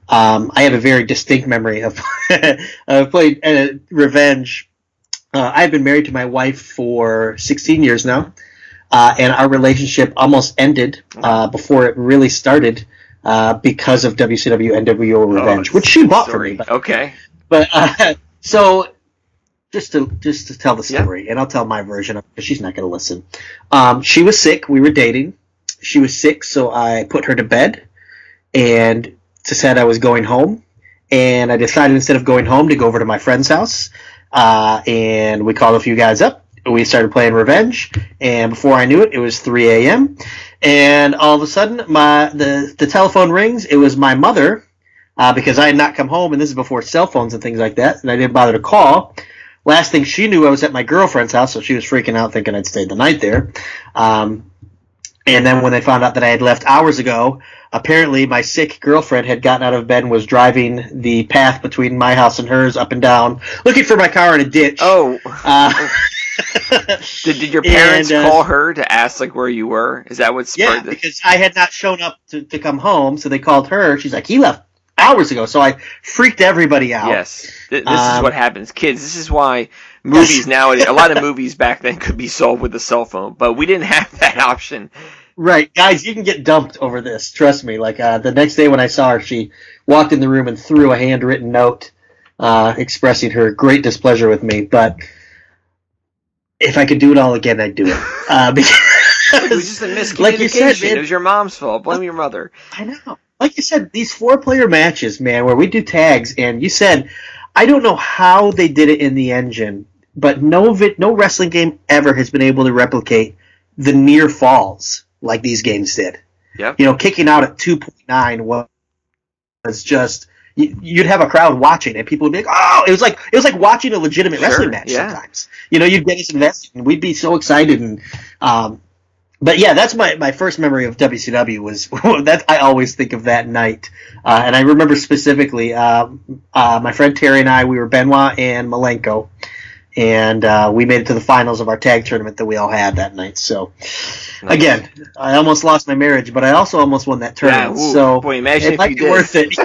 I have a very distinct memory of playing Revenge. I've been married to my wife for 16 years now. And our relationship almost ended before it really started because of WCW NWO Revenge, which she bought for me. But so just to tell the story, and I'll tell my version of it because she's not going to listen. She was sick. We were dating. She was sick, so I put her to bed and said I was going home. And I decided instead of going home to go over to my friend's house, and we called a few guys up. We started playing Revenge, and before I knew it, it was 3 a.m. And all of a sudden, the telephone rings. It was my mother, because I had not come home, and this is before cell phones and things like that, and I didn't bother to call. Last thing she knew, I was at my girlfriend's house, so she was freaking out thinking I'd stayed the night there. And then when they found out that I had left hours ago, apparently my sick girlfriend had gotten out of bed and was driving the path between my house and hers up and down, looking for my car in a ditch. Did your parents call her to ask like where you were? Is that what spurred this? Because I had not shown up to come home, so they called her. She's like, he left hours ago, so I freaked everybody out. Yes, this is what happens, kids. This is why movies nowadays, a lot of movies back then could be solved with a cell phone, but we didn't have that option. Right, guys, you can get dumped over this. Trust me. Like the next day when I saw her, she walked in the room and threw a handwritten note expressing her great displeasure with me, but if I could do it all again, I'd do it. It was just a miscommunication. Like you said, man, it was your mom's fault. Blame your mother. I know. Like you said, these 4-player matches, man, where we do tags, and you said, I don't know how they did it in the engine, but no wrestling game ever has been able to replicate the near falls like these games did. Yep. Kicking out at 2.9 was just... You'd have a crowd watching, and people would be like, "Oh!" It was like watching a legitimate wrestling match. Sometimes, you'd get us invested, and we'd be so excited. And but yeah, that's my first memory of WCW was that I always think of that night, and I remember specifically my friend Terry and I. We were Benoit and Malenko, and we made it to the finals of our tag tournament that we all had that night. So. Nice. Again, I almost lost my marriage, but I also almost won that tournament. Yeah, so boy, imagine it might be worth it.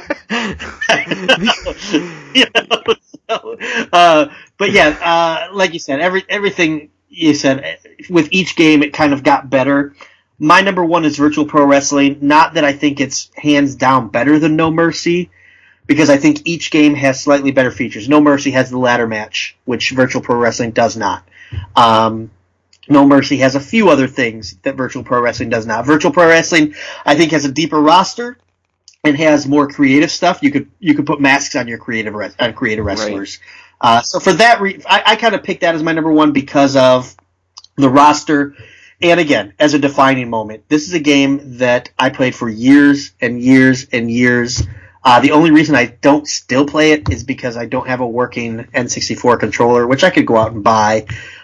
But yeah, like you said, everything you said with each game, it kind of got better. My number one is Virtual Pro Wrestling. Not that I think it's hands down better than No Mercy, because I think each game has slightly better features. No Mercy has the ladder match, which Virtual Pro Wrestling does not. No Mercy has a few other things that Virtual Pro Wrestling does not. Virtual Pro Wrestling, I think, has a deeper roster it has more creative stuff. You could put masks on your creative wrestlers. Right. So for that, I kind of picked that as my number one because of the roster. And again, as a defining moment, this is a game that I played for years and years and years. The only reason I don't still play it is because I don't have a working N64 controller, which I could go out and buy.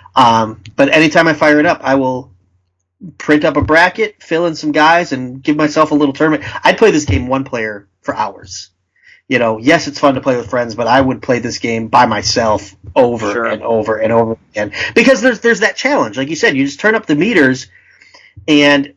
But anytime I fire it up, I will print up a bracket, fill in some guys, and give myself a little tournament. I'd play this game one player for hours. Yes, it's fun to play with friends, but I would play this game by myself over and over and over again. Because there's that challenge. Like you said, you just turn up the meters, and,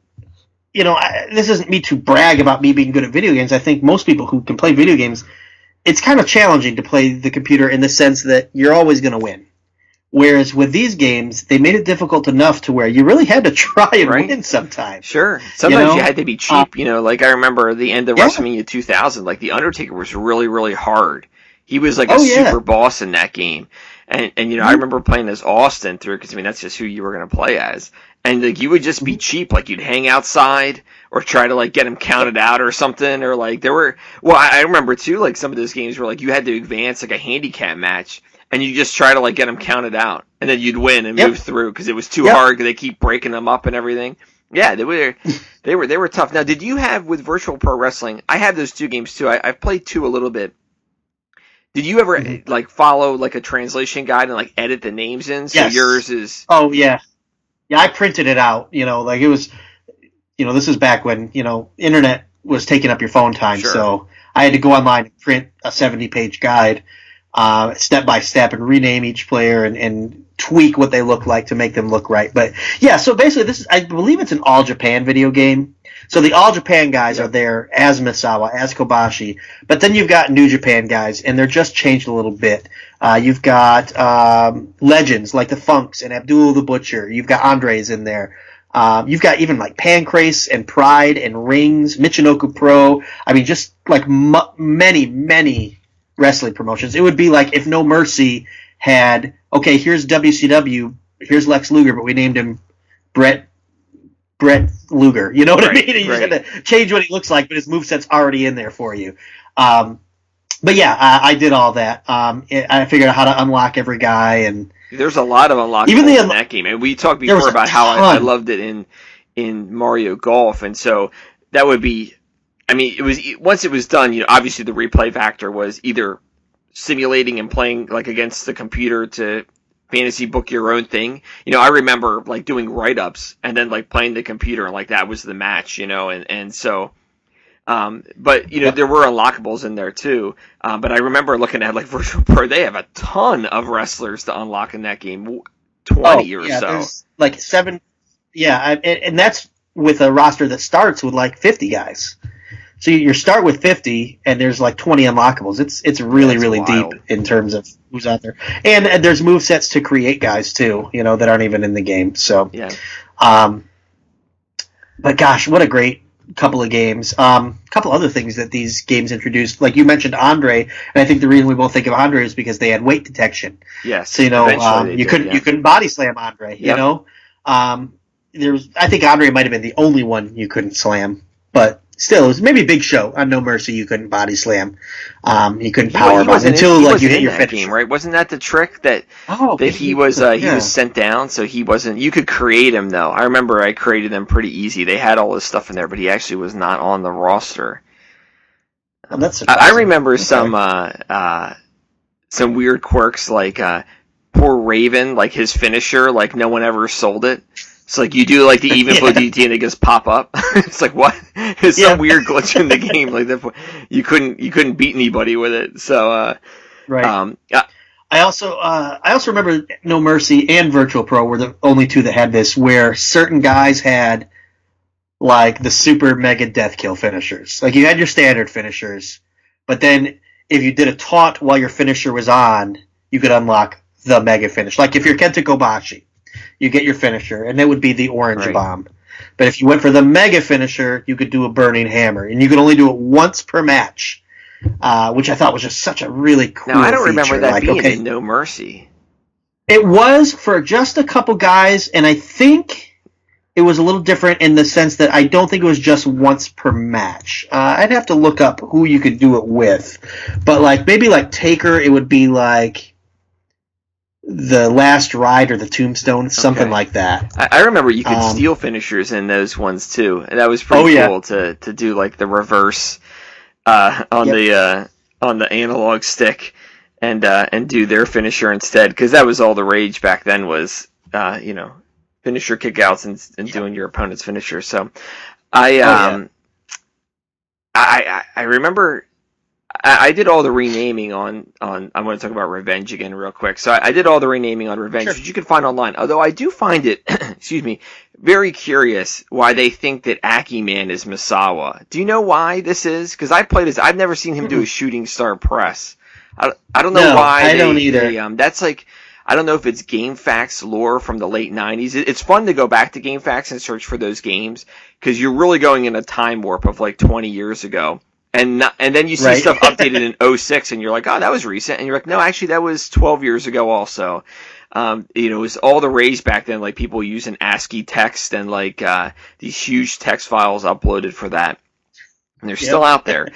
this isn't me to brag about me being good at video games. I think most people who can play video games, it's kind of challenging to play the computer in the sense that you're always going to win. Whereas with these games, they made it difficult enough to where you really had to try and win sometimes. Sure. Sometimes you had to be cheap. Like I remember the end of WrestleMania 2000, like The Undertaker was really, really hard. He was like a super boss in that game. And I remember playing as Austin through, because that's just who you were going to play as. And like you would just be cheap, like you'd hang outside or try to like get him counted out or something, or like I remember too, like some of those games where like you had to advance like a handicap match. And you just try to like get them counted out, and then you'd win and move through because it was too hard. They keep breaking them up and everything. Yeah, they were tough. Now, did you have with Virtual Pro Wrestling? I have those two games too. I've played two a little bit. Did you ever like follow like a translation guide and like edit the names in? So yours is. Oh yeah, I printed it out. Like it was. This is back when internet was taking up your phone time, so I had to go online and print a 70-page guide. Step by step, and rename each player and tweak what they look like to make them look right. But yeah, so basically I believe it's an All Japan video game. So the All Japan guys are there as Misawa, as Kobashi, but then you've got New Japan guys, and they're just changed a little bit. You've got legends like the Funks and Abdul the Butcher. You've got Andres in there. You've got even like Pancrase and Pride and Rings, Michinoku Pro. Just like many wrestling promotions. It would be like if No Mercy had, here's WCW, here's Lex Luger, but we named him Brett Luger. You know what I mean? And you just had to change what he looks like, but his moveset's already in there for you. But yeah, I did all that. I figured out how to unlock every guy, and there's a lot of unlockables in that game. And we talked before about how I loved it in Mario Golf, and so that would be. It was once it was done. Obviously the replay factor was either simulating and playing like against the computer to fantasy book your own thing. I remember like doing write-ups and then like playing the computer, and like that was the match. And so, but there were unlockables in there too. But I remember looking at like Virtual Pro, they have a ton of wrestlers to unlock in that game, 20 or so. There's like 7. Yeah, and that's with a roster that starts with like 50 guys. So you start with 50, and there's like 20 unlockables. It's really wild. Deep in terms of who's out there. And there's movesets to create guys, too, that aren't even in the game. So, but gosh, what a great couple of games. Couple other things that these games introduced. Like you mentioned Andre, and I think the reason we both think of Andre is because they had weight detection. Yes. So, you couldn't body slam Andre, I think Andre might have been the only one you couldn't slam, but still, it was maybe Big Show on No Mercy. You couldn't body slam. You couldn't power bomb until you hit your finish. Game, right? Wasn't that the trick that he was sent down? So he wasn't. You could create him though. I remember I created them pretty easy. They had all this stuff in there, but he actually was not on the roster. Well, that's I remember some weird quirks like poor Raven, like his finisher, like no one ever sold it. So like you do like the even flow DDT and it just pop up. It's like what? It's some weird glitch in the game. Like that, you couldn't beat anybody with it. So right. I also remember No Mercy and Virtual Pro were the only two that had this, where certain guys had like the super mega death kill finishers. Like you had your standard finishers, but then if you did a taunt while your finisher was on, you could unlock the mega finish. Like if you're Kenta Kobashi, you get your finisher, and that would be the orange bomb. But if you went for the mega finisher, you could do a burning hammer, and you could only do it once per match, which I thought was just such a really cool Now, I don't remember feature. that being in No Mercy. It was for just a couple guys, and I think it was a little different in the sense that I don't think it was just once per match. I'd have to look up who you could do it with, but like maybe like Taker, it would be like the Last Ride or the Tombstone, something like that. I remember you could steal finishers in those ones too, and that was pretty cool to do like the reverse on the analog stick and do their finisher instead, because that was all the rage back then was finisher kickouts and doing your opponent's finisher. So I remember I did all the renaming on I'm going to talk about Revenge again real quick. So I did all the renaming on Revenge, which you can find online. Although I do find it, excuse me, very curious why they think that Aki-Man is Misawa. Do you know why this is? Because I played this. I've never seen him do a Shooting Star Press. I don't know why. I don't either. That's like, I don't know if it's GameFAQs lore from the late 90s. It's fun to go back to GameFAQs and search for those games, because you're really going in a time warp of like 20 years ago. And then you see stuff updated in 06, and you're like, oh, that was recent. And you're like, no, actually, that was 12 years ago also. It was all the rage back then, like people using ASCII text and like these huge text files uploaded for that. And they're still out there.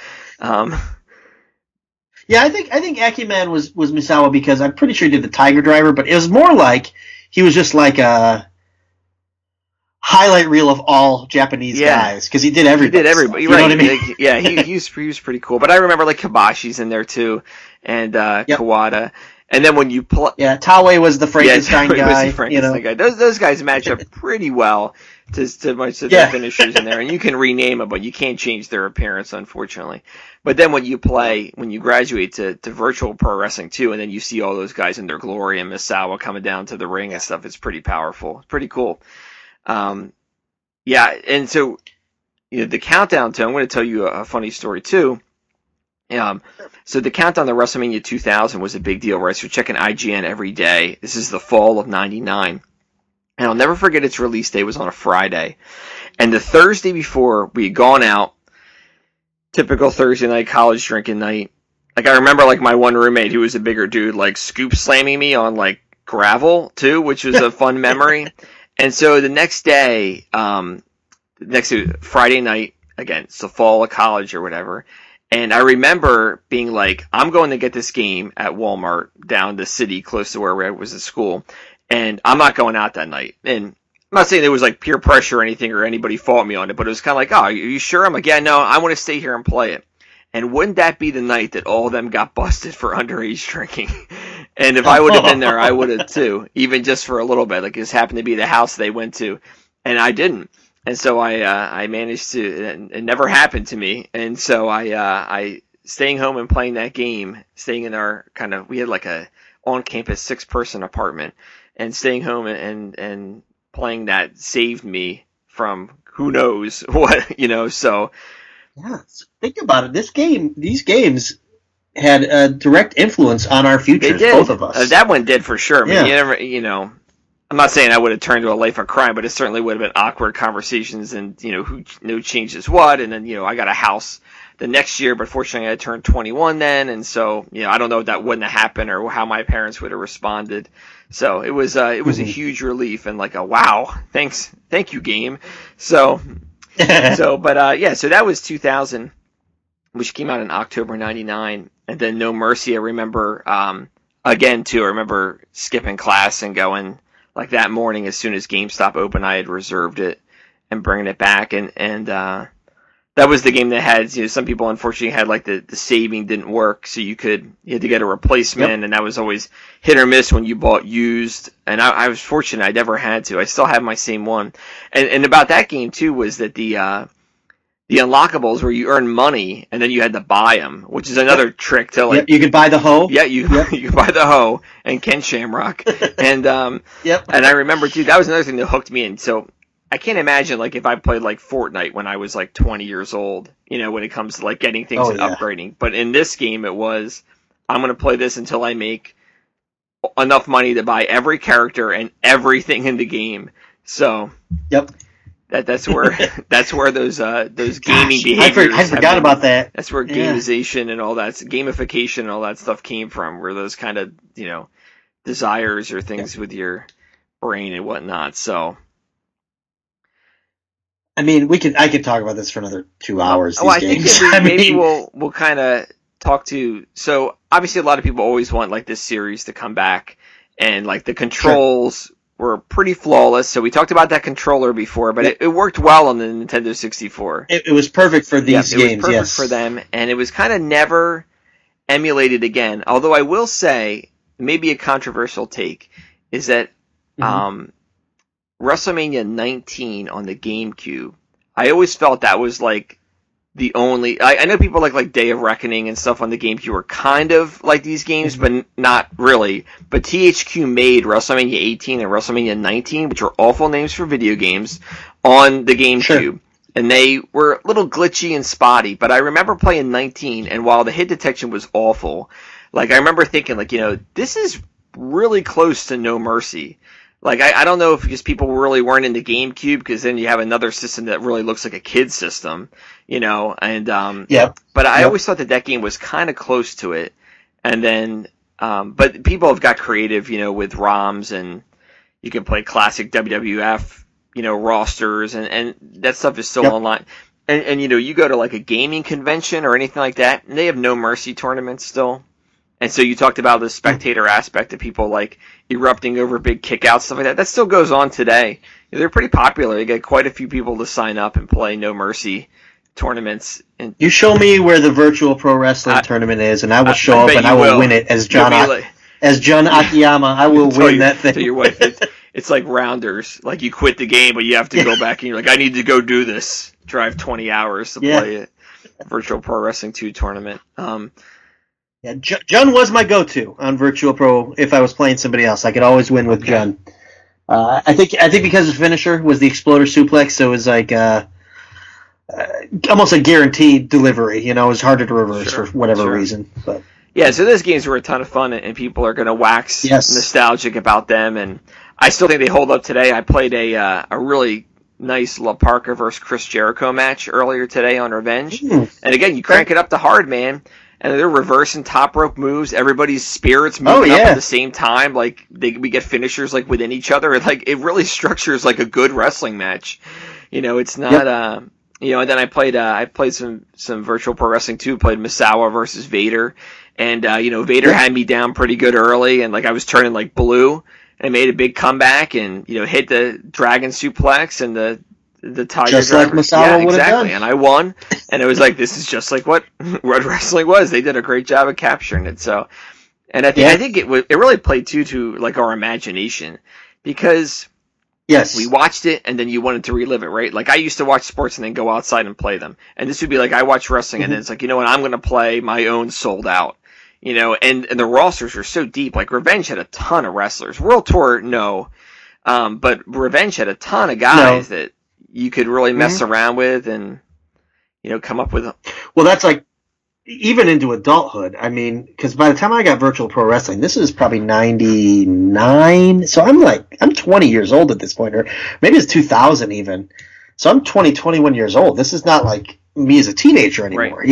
Yeah, I think Aki-Man was Misawa because I'm pretty sure he did the Tiger Driver, but it was more like he was just like a highlight reel of all Japanese guys, because he did everybody. He did everybody. You know what I mean? Like, yeah, he was pretty cool. But I remember like Kibashi's in there too, and Kawada. And then when you play, Taue was the Frankenstein guy. Was the Frankenstein guy. Those guys match up pretty well to most of their finishers in there, and you can rename them, but you can't change their appearance, unfortunately. But then when you graduate to Virtual Pro Wrestling 2, and then you see all those guys in their glory and Misawa coming down to the ring and stuff, it's pretty powerful. It's pretty cool. And so the countdown to, I'm going to tell you a funny story too. So the countdown to WrestleMania 2000 was a big deal, right? So checking IGN every day. This is the fall of '99. And I'll never forget its release day was on a Friday. And the Thursday before, we had gone out, typical Thursday night college drinking night. Like, I remember, like, my one roommate, who was a bigger dude, like, scoop slamming me on, like, gravel, too, which was a fun memory. And so the next day, Friday night, again, it's the fall of college or whatever, and I remember being like, I'm going to get this game at Walmart down the city close to where I was at school, and I'm not going out that night. And I'm not saying there was like peer pressure or anything or anybody fought me on it, but it was kind of like, oh, are you sure? I'm like, yeah, no, I want to stay here and play it. And wouldn't that be the night that all of them got busted for underage drinking? And if I would have been there, I would have too, even just for a little bit. Like, this happened to be the house they went to, and I didn't. And so I managed to, it never happened to me. And so I staying home and playing that game, staying in our we had like a on-campus 6-person apartment, and staying home and playing that saved me from who knows what, so. Yeah, think about it. These games had a direct influence on our futures, both of us. That one did for sure. I mean, you never, I'm not saying I would have turned to a life of crime, but it certainly would have been awkward conversations and, who changes what. And then, I got a house the next year, but fortunately I turned 21 then. And so, I don't know if that wouldn't have happened or how my parents would have responded. So it was a huge relief and like a wow, thank you, game. So that was 2000, which came out in October 99. And then No Mercy, I remember, again too, I remember skipping class and going, like, that morning, as soon as GameStop opened, I had reserved it and bringing it back. And that was the game that had, some people unfortunately had, like, the saving didn't work, so you had to get a replacement, and that was always hit or miss when you bought used. And I was fortunate, I never had to. I still have my same one. And about that game, too, was that the unlockables where you earn money and then you had to buy them, which is another trick to, like, you could buy the hoe. Yeah, you could buy the hoe and Ken Shamrock. And and I remember too, that was another thing that hooked me in. So I can't imagine, like, if I played like Fortnite when I was like 20 years old, when it comes to like getting things and upgrading. But in this game it was, I'm gonna play this until I make enough money to buy every character and everything in the game. So That's where those gaming behaviors. I forgot about that. That's where gamization and all that, gamification and all that stuff came from. Where those kind of desires or things with your brain and whatnot. So I mean, I could talk about this for another 2 hours. I think maybe we'll kind of talk to. So obviously, a lot of people always want like this series to come back, and like the controls were pretty flawless. So we talked about that controller before, but it worked well on the Nintendo 64. It was perfect for these games. It was perfect for them, and it was kind of never emulated again. Although I will say, maybe a controversial take is that WrestleMania 19 on the GameCube, I always felt that was like the only. I know people like Day of Reckoning and stuff on the GameCube were kind of like these games, but not really. But THQ made WrestleMania 18 and WrestleMania 19, which are awful names for video games, on the GameCube. Sure. And they were a little glitchy and spotty, but I remember playing 19, and while the hit detection was awful, like I remember thinking, like, this is really close to No Mercy. Like, I don't know if because people really weren't into GameCube, because then you have another system that really looks like a kid's system, and but I always thought that game was kind of close to it, and then but people have got creative, with ROMs, and you can play classic WWF, rosters, and that stuff is still online. And you go to like a gaming convention or anything like that, and they have No Mercy tournaments still. And so you talked about the spectator aspect of people like erupting over big kickouts, stuff like that. That still goes on today. They're pretty popular. You get quite a few people to sign up and play No Mercy tournaments. And you show me where the virtual pro wrestling tournament is, and I will show up and I will win it as John Akiyama. I will win that thing. To your wife, it's like Rounders. Like you quit the game, but you have to go back and you're like, I need to go do this. Drive 20 hours to play a Virtual Pro Wrestling 2 tournament. Yeah, Jun was my go-to on Virtual Pro. If I was playing somebody else, I could always win with Jun. I think because the finisher was the Exploder Suplex, so it was like almost a guaranteed delivery. It was harder to reverse for whatever reason. But yeah, so those games were a ton of fun, and people are going to wax nostalgic about them, and I still think they hold up today. I played a really nice La Parka versus Chris Jericho match earlier today on Revenge, and again, you crank it up to hard, man. And they're reversing top rope moves. Everybody's spirits moving up at the same time. Like we get finishers like within each other. Like it really structures like a good wrestling match. It's not. And then I played some Virtual Pro Wrestling 2. Played Misawa versus Vader, and Vader had me down pretty good early, and like I was turning like blue, and I made a big comeback, and hit the Dragon Suplex and the Tiger just Driver. Like Misawa would have done. And I won, and it was like, this is just like what wrestling was. They did a great job of capturing it. So, and I think it really played to like our imagination, because we watched it and then you wanted to relive it, right? Like I used to watch sports and then go outside and play them, and this would be like I watch wrestling and then it's like, what, I'm going to play my own Sold Out. And the rosters are so deep. Like Revenge had a ton of wrestlers. World Tour, no, but Revenge had a ton of guys that you could really mess around with and, come up with. Well, that's like, even into adulthood. I mean, because by the time I got Virtual Pro Wrestling, this is probably 99. So I'm 20 years old at this point, or maybe it's 2000 even. So I'm 21 years old. This is not like me as a teenager anymore,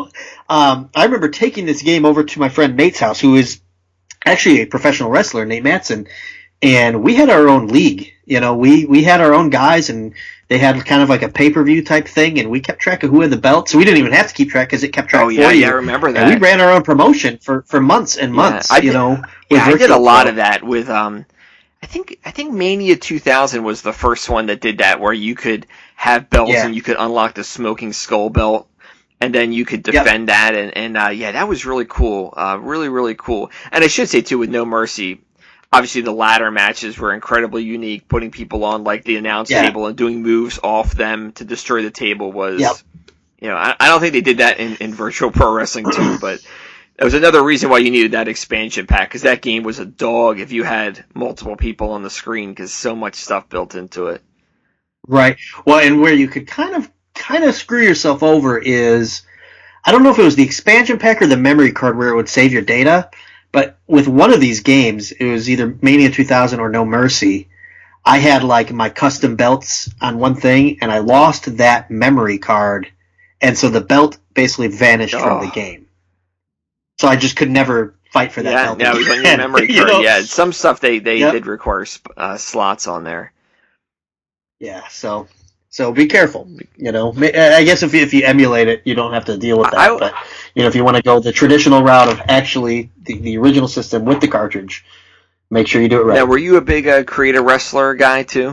I remember taking this game over to my friend Nate's house, who is actually a professional wrestler, Nate Matson, and we had our own league. We had our own guys, and they had kind of like a pay-per-view type thing, and we kept track of who had the belt, so we didn't even have to keep track because it kept track for you. Yeah, I remember that. And we ran our own promotion for months and months, I did a lot of that with, I think Mania 2000 was the first one that did that, where you could have belts and you could unlock the Smoking Skull belt, and then you could defend that, and that was really cool, really, really cool. And I should say, too, with No Mercy, obviously, the ladder matches were incredibly unique. Putting people on like the announce table and doing moves off them to destroy the table was, I don't think they did that in Virtual Pro Wrestling 2, but that was another reason why you needed that expansion pack, because that game was a dog if you had multiple people on the screen, because so much stuff built into it. Right. Well, and where you could kind of screw yourself over is, I don't know if it was the expansion pack or the memory card where it would save your data. But with one of these games, it was either Mania 2000 or No Mercy, I had like my custom belts on one thing, and I lost that memory card, and so the belt basically vanished from the game. So I just could never fight for that belt. Yeah, it was on your memory card. Yeah, some stuff they did require slots on there. Yeah, so So be careful. I guess if you emulate it, you don't have to deal with that. But if you want to go the traditional route of actually the original system with the cartridge, make sure you do it right. Now, were you a big Creator Wrestler guy too?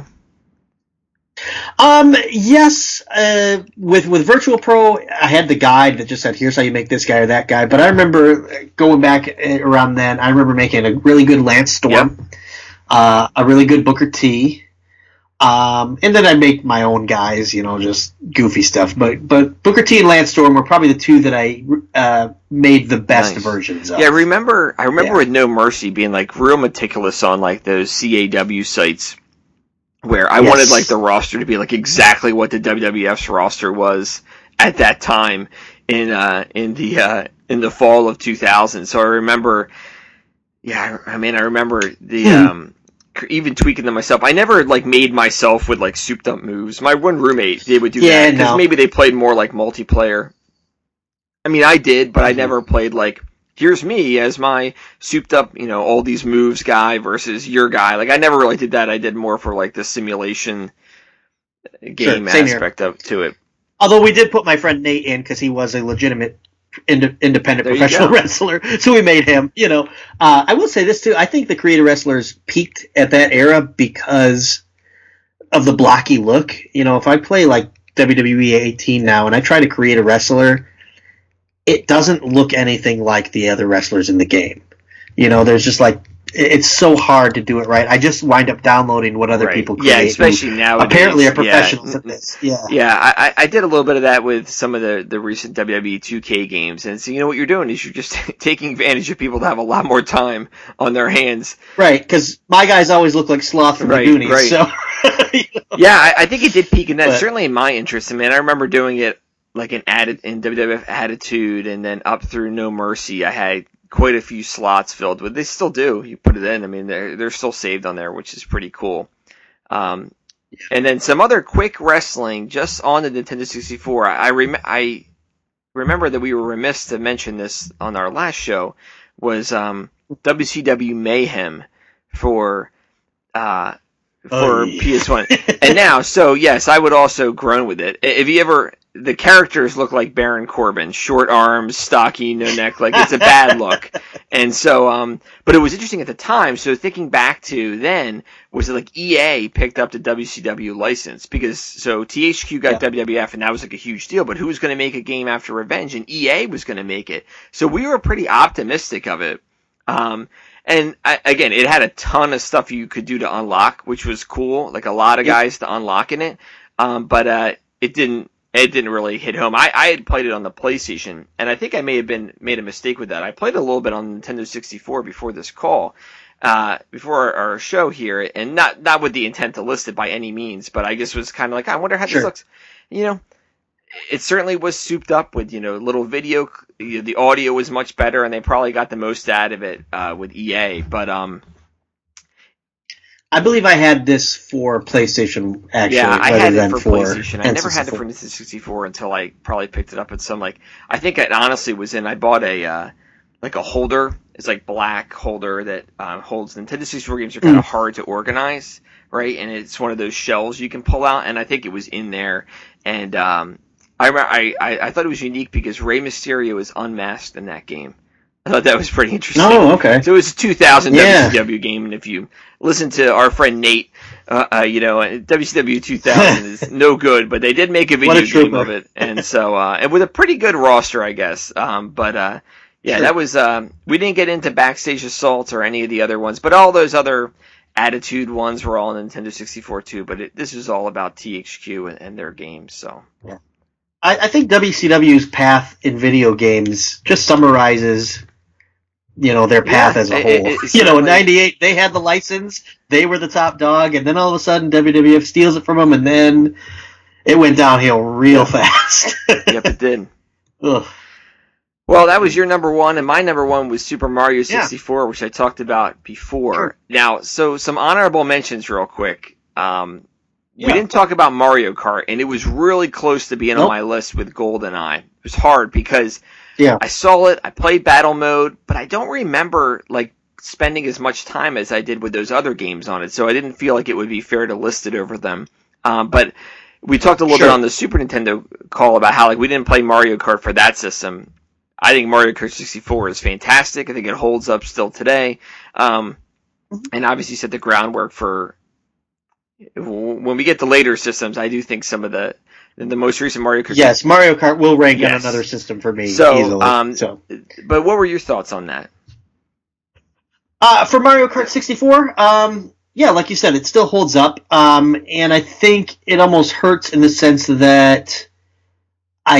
Yes. With Virtual Pro, I had the guide that just said, "Here's how you make this guy or that guy." But I remember going back around then. I remember making a really good Lance Storm, a really good Booker T. And then I make my own guys, just goofy stuff. But Booker T and Lance Storm were probably the two that I made the best versions of. Yeah, I remember with No Mercy being like real meticulous on like those CAW sites where I wanted like the roster to be like exactly what the WWF's roster was at that time in the fall of 2000. So I remember, I remember the even tweaking them myself. I never like made myself with like souped up moves. My one roommate, they would do that because maybe they played more like multiplayer. I mean, I did, but I never played like, here's me as my souped up, all these moves guy versus your guy. Like I never really did that. I did more for like the simulation game aspect to it. Although we did put my friend Nate in because he was a legitimate independent professional wrestler, so we made him. I will say this too. I think the Creator Wrestlers peaked at that era because of the blocky look. If I play like WWE 18 now and I try to create a wrestler, it doesn't look anything like the other wrestlers in the game. There's just like, it's so hard to do it right. I just wind up downloading what other people create. Yeah, especially nowadays. Apparently are professionals at this. Yeah, I did a little bit of that with some of the recent WWE 2K games. And so what you're doing is you're just taking advantage of people that have a lot more time on their hands. Right, because my guys always look like Sloth from the Goonies. Right. So, Yeah, I think it did peak in that. But certainly in my interest. I mean, I remember doing it like in WWF Attitude and then up through No Mercy. I had quite a few slots filled with. They still do. You put it in. I mean, they're still saved on there, which is pretty cool. And then some other quick wrestling just on the Nintendo 64. I remember that we were remiss to mention this on our last show was WCW Mayhem for PS1. And now, so yes, I would also groan with it. If you ever, the characters look like Baron Corbin, short arms, stocky, no neck, like it's a bad look. And so, but it was interesting at the time. So thinking back to then, was it like EA picked up the WCW license because so THQ got WWF and that was like a huge deal. But who was going to make a game after Revenge? And EA was going to make it. So we were pretty optimistic of it. And again, it had a ton of stuff you could do to unlock, which was cool. Like a lot of guys to unlock in it. But it didn't really hit home. I had played it on the PlayStation, and I think I may have made a mistake with that. I played a little bit on Nintendo 64 before this call, before our show here, and not with the intent to list it by any means, but I just was kind of like, I wonder how this looks. It certainly was souped up with, little video. The audio was much better, and they probably got the most out of it with EA. But I believe I had this for PlayStation, actually. Yeah, I had it for PlayStation. I never had it for Nintendo 64 until I probably picked it up at some, I think it honestly was I bought a holder. It's like black holder that holds Nintendo 64 games are kind of hard to organize, right? And it's one of those shelves you can pull out, and I think it was in there. And I thought it was unique because Rey Mysterio is unmasked in that game. I thought that was pretty interesting. Oh, okay. So it was a 2000 WCW game, and if you listen to our friend Nate, WCW 2000 is no good, but they did make a video game of it, and so and with a pretty good roster, I guess. That was we didn't get into Backstage Assault or any of the other ones, but all those other Attitude ones were all on Nintendo 64 too. But this is all about THQ and their games, so. Yeah. I think WCW's path in video games just summarizes, their path as a whole. In '98 they had the license, they were the top dog, and then all of a sudden WWF steals it from them, and then it went downhill real fast. Yep, it did. Ugh. Well, that was your number one, and my number one was Super Mario 64, which I talked about before. Sure. Now, so some honorable mentions real quick. We didn't talk about Mario Kart, and it was really close to being on my list with GoldenEye. It was hard because I saw it, I played battle mode, but I don't remember spending as much time as I did with those other games on it, so I didn't feel like it would be fair to list it over them. But we talked a little Sure. bit on the Super Nintendo call about how like we didn't play Mario Kart for that system. I think Mario Kart 64 is fantastic. I think it holds up still today, and obviously set the groundwork for when we get to later systems. I do think some of the most recent Mario Kart. Yes, Mario Kart will rank Yes. on another system for me So, easily. But what were your thoughts on that? For Mario Kart 64, yeah, like you said, it still holds up, and I think it almost hurts in the sense that I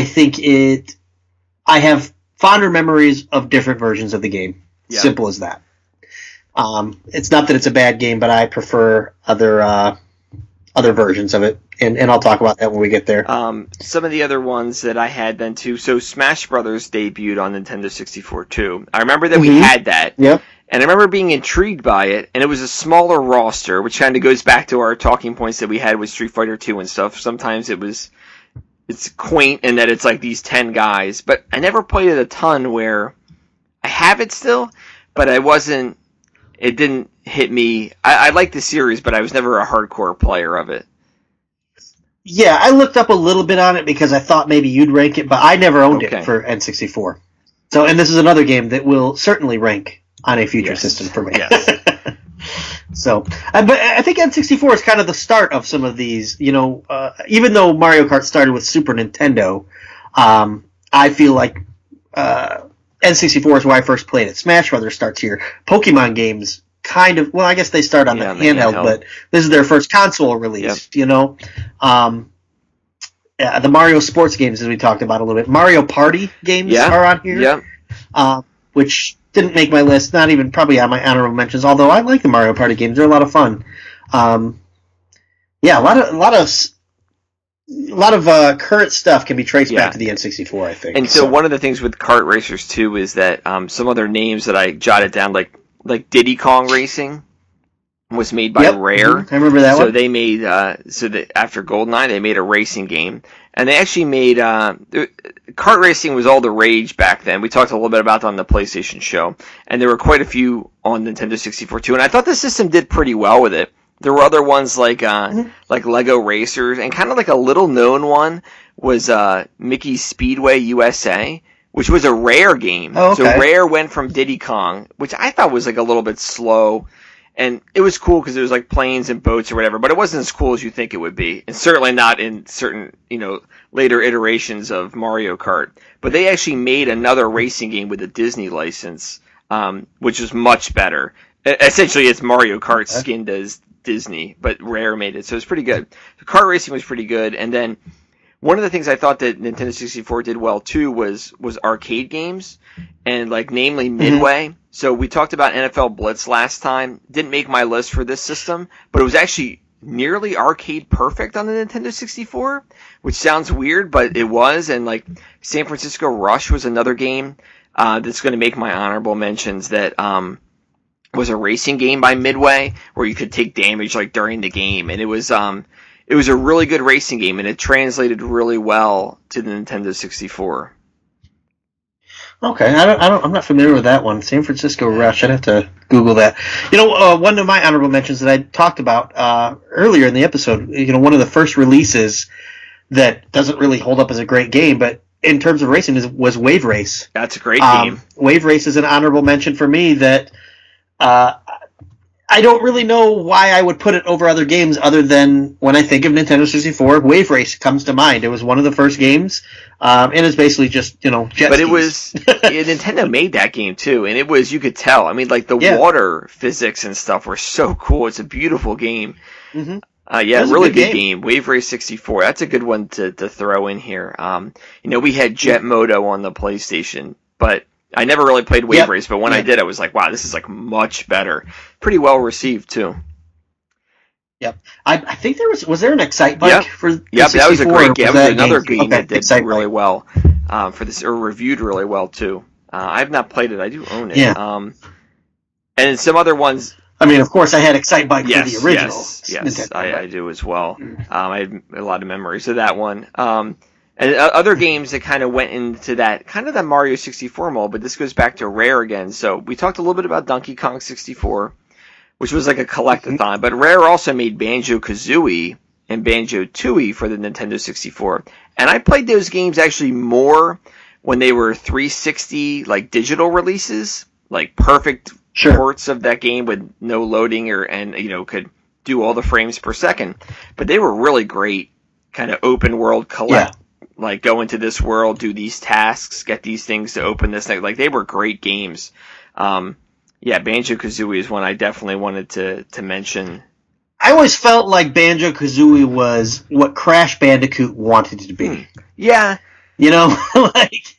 have fonder memories of different versions of the game. Yeah. Simple as that. It's not that it's a bad game, but I prefer other versions of it, and I'll talk about that when we get there. Some of the other ones that I had then too. So Smash Brothers debuted on Nintendo 64 too. I remember that we had that. Yep. And I remember being intrigued by it, and it was a smaller roster, which kind of goes back to our talking points that we had with Street Fighter 2 and stuff. Sometimes it's quaint in that it's like these 10 guys, but I never played it a ton where I have it still, but it didn't hit me. I like the series, but I was never a hardcore player of it. Yeah, I looked up a little bit on it because I thought maybe you'd rank it, but I never owned Okay. it for N64. So, and this is another game that will certainly rank on a future system for me. Yes. So, but I think N64 is kind of the start of some of these. Even though Mario Kart started with Super Nintendo, I feel like N64 is where I first played it. Smash Brothers starts here. Pokemon games kind of, well, I guess they start on the handheld, but this is their first console release. Yep. The Mario sports games, as we talked about a little bit. Mario Party games are on here. Yep. Which didn't make my list, not even probably on my honorable mentions, although I like the Mario Party games. They're a lot of fun. A lot of current stuff can be traced back to the N64, I think. And so one of the things with kart racers too is that some other names that I jotted down, like Diddy Kong Racing, was made by Rare. I remember that one. So they made after GoldenEye, they made a racing game, and they actually made kart racing was all the rage back then. We talked a little bit about that on the PlayStation show, and there were quite a few on Nintendo 64 too. And I thought the system did pretty well with it. There were other ones like Lego Racers, and kind of like a little known one was Mickey's Speedway USA, which was a Rare game. Oh, okay. So Rare went from Diddy Kong, which I thought was like a little bit slow. And it was cool because it was like planes and boats or whatever, but it wasn't as cool as you think it would be. And certainly not in certain, later iterations of Mario Kart. But they actually made another racing game with a Disney license, which is much better. Essentially, it's Mario Kart skinned as Disney, but Rare made it. So it's pretty good. The kart racing was pretty good. And then one of the things I thought that Nintendo 64 did well too was arcade games, and namely Midway. So we talked about NFL Blitz last time. Didn't make my list for this system, but it was actually nearly arcade perfect on the Nintendo 64, which sounds weird, but it was. And San Francisco Rush was another game that's going to make my honorable mentions that was a racing game by Midway where you could take damage during the game, and it was a really good racing game, and it translated really well to the Nintendo 64. Okay, I'm not familiar with that one. San Francisco Rush. I'd have to Google that. One of my honorable mentions that I talked about earlier in the episode. One of the first releases that doesn't really hold up as a great game, but in terms of racing, was Wave Race. That's a great game. Wave Race is an honorable mention for me that. I don't really know why I would put it over other games other than when I think of Nintendo 64, Wave Race comes to mind. It was one of the first games, and it's basically just, jet But it skis. was, Nintendo made that game too, and it was, you could tell. I mean, the water physics and stuff were so cool. It's a beautiful game. Mm-hmm. Really good game. Wave Race 64. That's a good one to throw in here. We had Jet Moto on the PlayStation, but I never really played Wave Race, but when I did, I was like, wow, this is much better. Pretty well received too. Yep. I think was there an Excite Bike for the 64? Yep, that was a great game. That was another game that did Excite really Bike. well for this, or reviewed really well too. I've not played it. I do own it. Yeah. And some other ones. I mean, of course, I had Excite Bike for the original. Yes, I do as well. I had a lot of memories of that one. And other games that kind of went into that, kind of that Mario 64 mold, but this goes back to Rare again. So we talked a little bit about Donkey Kong 64, which was like a collectathon, but Rare also made Banjo-Kazooie, and Banjo-Tooie for the Nintendo 64. And I played those games actually more when they were 360 like digital releases, like perfect ports of that game with no loading could do all the frames per second. But they were really great, kind of open world collect. Yeah. Like go into this world, do these tasks, get these things to open this thing. Like they were great games. Banjo-Kazooie is one I definitely wanted to mention. I always felt like Banjo-Kazooie was what Crash Bandicoot wanted it to be. Yeah. You know, like,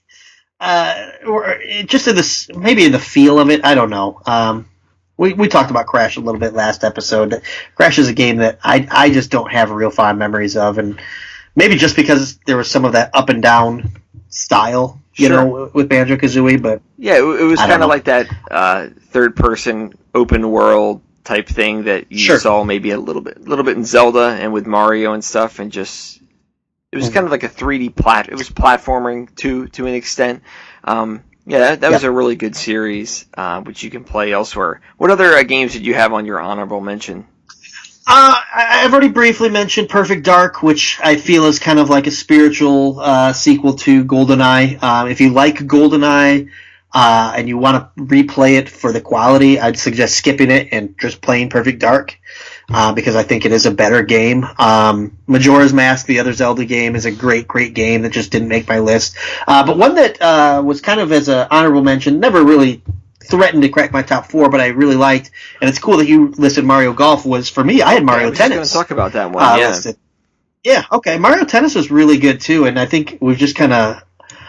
or just maybe in the feel of it. I don't know. We talked about Crash a little bit last episode. Crash is a game that I just don't have real fond memories of, and maybe just because there was some of that up and down style, you know, with Banjo-Kazooie. But yeah, it was kind of like that third person open world type thing that you saw maybe a little bit in Zelda and with Mario and stuff, and just it was kind of like a 3D it was platforming to an extent. That was a really good series, which you can play elsewhere. What other games did you have on your honorable mention? I've already briefly mentioned Perfect Dark, which I feel is kind of like a spiritual sequel to GoldenEye. If you like GoldenEye and you want to replay it for the quality, I'd suggest skipping it and just playing Perfect Dark because I think it is a better game. Majora's Mask, the other Zelda game, is a great game that just didn't make my list. But one that was kind of as an honorable mention, never really threatened to crack my top 4, but I really liked, and it's cool that you listed Mario Golf, was for me, I had Mario Tennis. I was just going to talk about that one, listed. Yeah, okay. Mario Tennis was really good, too, and I think we've just kind of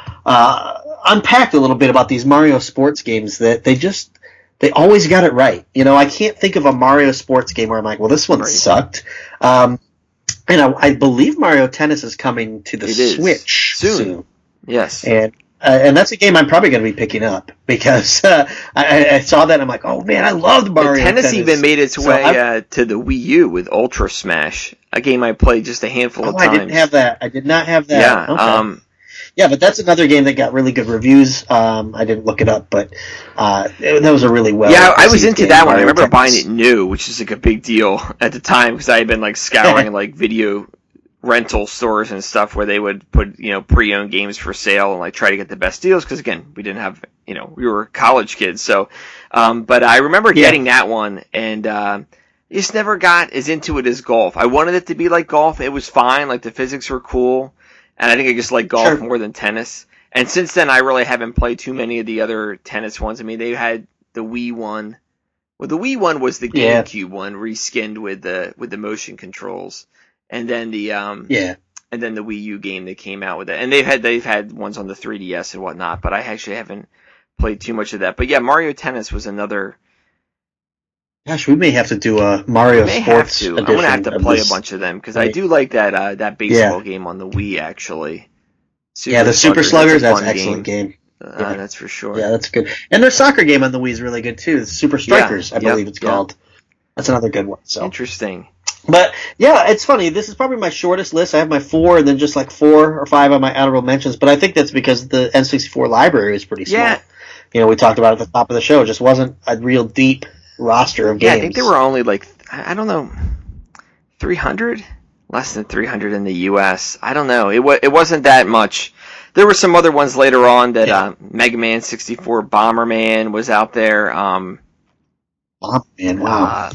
unpacked a little bit about these Mario sports games that they always got it right. You know, I can't think of a Mario sports game where I'm like, well, this one sucked. And I believe Mario Tennis is coming to the Switch soon. Yes. And that's a game I'm probably going to be picking up because I saw that and I'm like, oh man, I loved Mario Tennis. Tennis even made its way to the Wii U with Ultra Smash, a game I played just a handful of times. I didn't have that. I did not have that. Yeah. Okay. Yeah, but that's another game that got really good reviews. I didn't look it up, but that was a really well. Yeah, I was into that one. I remember buying it new, which is like a big deal at the time because I had been like scouring like video rental stores and stuff where they would put, pre-owned games for sale and like try to get the best deals because again, we didn't have, we were college kids. So, but I remember getting that one and just never got as into it as golf. I wanted it to be like golf. It was fine. Like the physics were cool. And I think I just like golf more than tennis. And since then, I really haven't played too many of the other tennis ones. I mean, they had the Wii one. Well, the Wii one was the GameCube one, reskinned with the motion controls. And then the and then the Wii U game that came out with it. And they've had ones on the 3DS and whatnot, but I actually haven't played too much of that. But yeah, Mario Tennis was another. Gosh, we may have to do a Mario Sports edition. I'm going to have to play a bunch of them, because I do like that baseball game on the Wii, actually. The Super Sluggers, that's an excellent game. That's for sure. Yeah, that's good. And their soccer game on the Wii is really good, too. Super Strikers, I believe it's called. That's another good one. So interesting. But, yeah, it's funny. This is probably my shortest list. I have my 4 and then just like 4 or 5 on my honorable mentions, but I think that's because the N64 library is pretty small. Yeah. We talked about it at the top of the show. It just wasn't a real deep roster of games. Yeah, I think there were only I don't know, 300? Less than 300 in the U.S. I don't know. It wasn't that much. There were some other ones later on that Mega Man 64, Bomberman was out there. Bomberman, wow.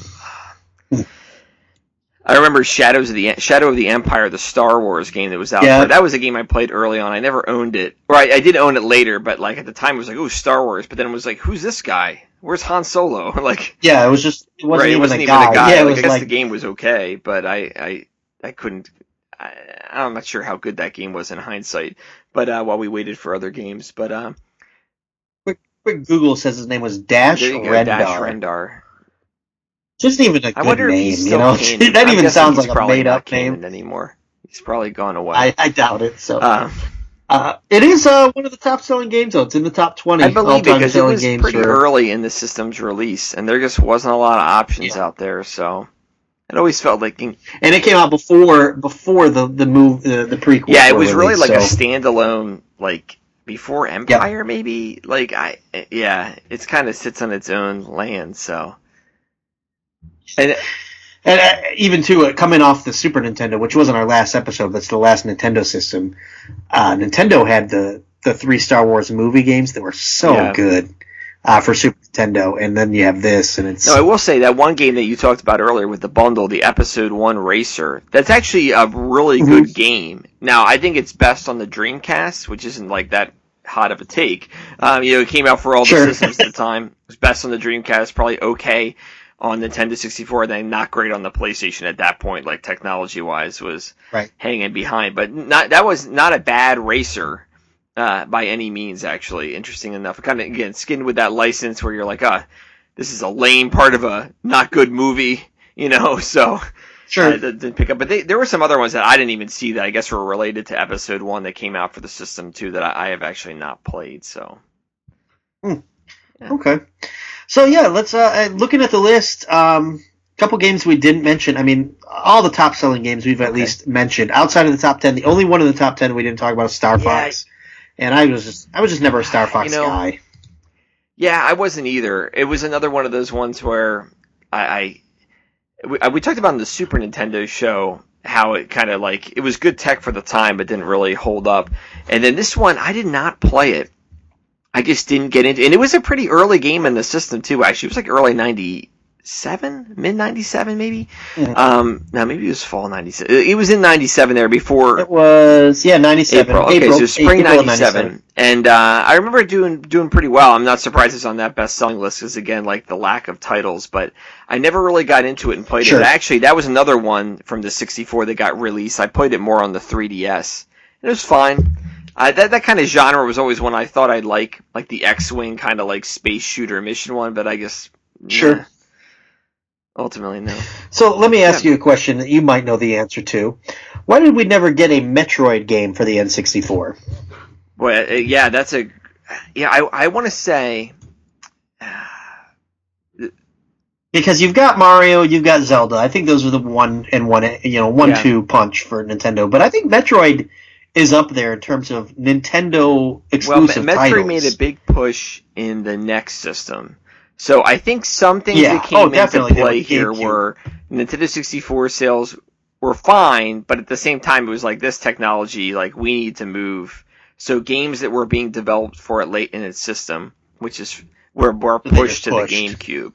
I remember Shadow of the Empire, the Star Wars game that was out there. That was a game I played early on. I never owned it. Or I did own it later, but like at the time it was like, ooh, Star Wars. But then it was like, who's this guy? Where's Han Solo? It wasn't even a guy. Yeah, I guess the game was okay, but I couldn't. I'm not sure how good that game was in hindsight. But while we waited for other games, but quick Google says his name was Dash Rendar. Dash Rendar. Just even a good I wonder name, if he's still canon. That even sounds like a made-up name anymore. He's probably gone away. I doubt it. So. It is one of the top-selling games, though. It's in the top 20. I believe because it was pretty early in the system's release, and there just wasn't a lot of options out there. So it always felt like, and it came out before the prequel. Yeah, it was really like a standalone, like before Empire, maybe. Like it kind of sits on its own land. So, and And even too, coming off the Super Nintendo, which wasn't our last episode, that's the last Nintendo system. Nintendo had the 3 Star Wars movie games that were so good for Super Nintendo, and then you have this, and it's. No, I will say that one game that you talked about earlier with the bundle, the Episode 1 Racer, that's actually a really good game. Now, I think it's best on the Dreamcast, which isn't like that hot of a take. It came out for all the systems at the time. It was best on the Dreamcast, probably okay on Nintendo 64, then not great on the PlayStation at that point, like technology-wise, was hanging behind. But that was not a bad racer by any means, actually. Interesting enough. Kind of, again, skinned with that license where you're like, this is a lame part of a not good movie, so... Sure. Didn't pick up. But there were some other ones that I didn't even see that I guess were related to Episode 1 that came out for the system, too, that I have actually not played, so... Yeah. Okay. So yeah, let's looking at the list. Couple games we didn't mention. I mean, all the top selling games we've at least mentioned. Outside of the top 10, the only one in the top 10 we didn't talk about is Star Fox, and I was just never a Star Fox guy. Yeah, I wasn't either. It was another one of those ones where we talked about in the Super Nintendo show how it kind of like it was good tech for the time, but didn't really hold up. And then this one, I did not play it. I just didn't get into it. And it was a pretty early game in the system, too, actually. It was like early 97? Mid-97, maybe? No, maybe it was fall 97. It was in 97 there before... It was, 97. April. Okay, so spring 97. And I remember doing pretty well. I'm not surprised it's on that best-selling list because, again, like the lack of titles. But I never really got into it and played it. Actually, that was another one from the 64 that got released. I played it more on the 3DS. It was fine. That kind of genre was always one I thought I'd like the X-Wing kind of like space shooter mission one, but I guess ultimately no. So let me ask you a question that you might know the answer to. Why did we never get a Metroid game for the N64? Well, I want to say because you've got Mario, you've got Zelda. I think those are the 1-2 punch for Nintendo. But I think Metroid is up there in terms of Nintendo exclusive Metroid titles. Made a big push in the NEX system. So I think some things that came into play here were Nintendo 64 sales were fine, but at the same time it was like this technology, like we need to move. So games that were being developed for it late in its system, which is were pushed to the GameCube.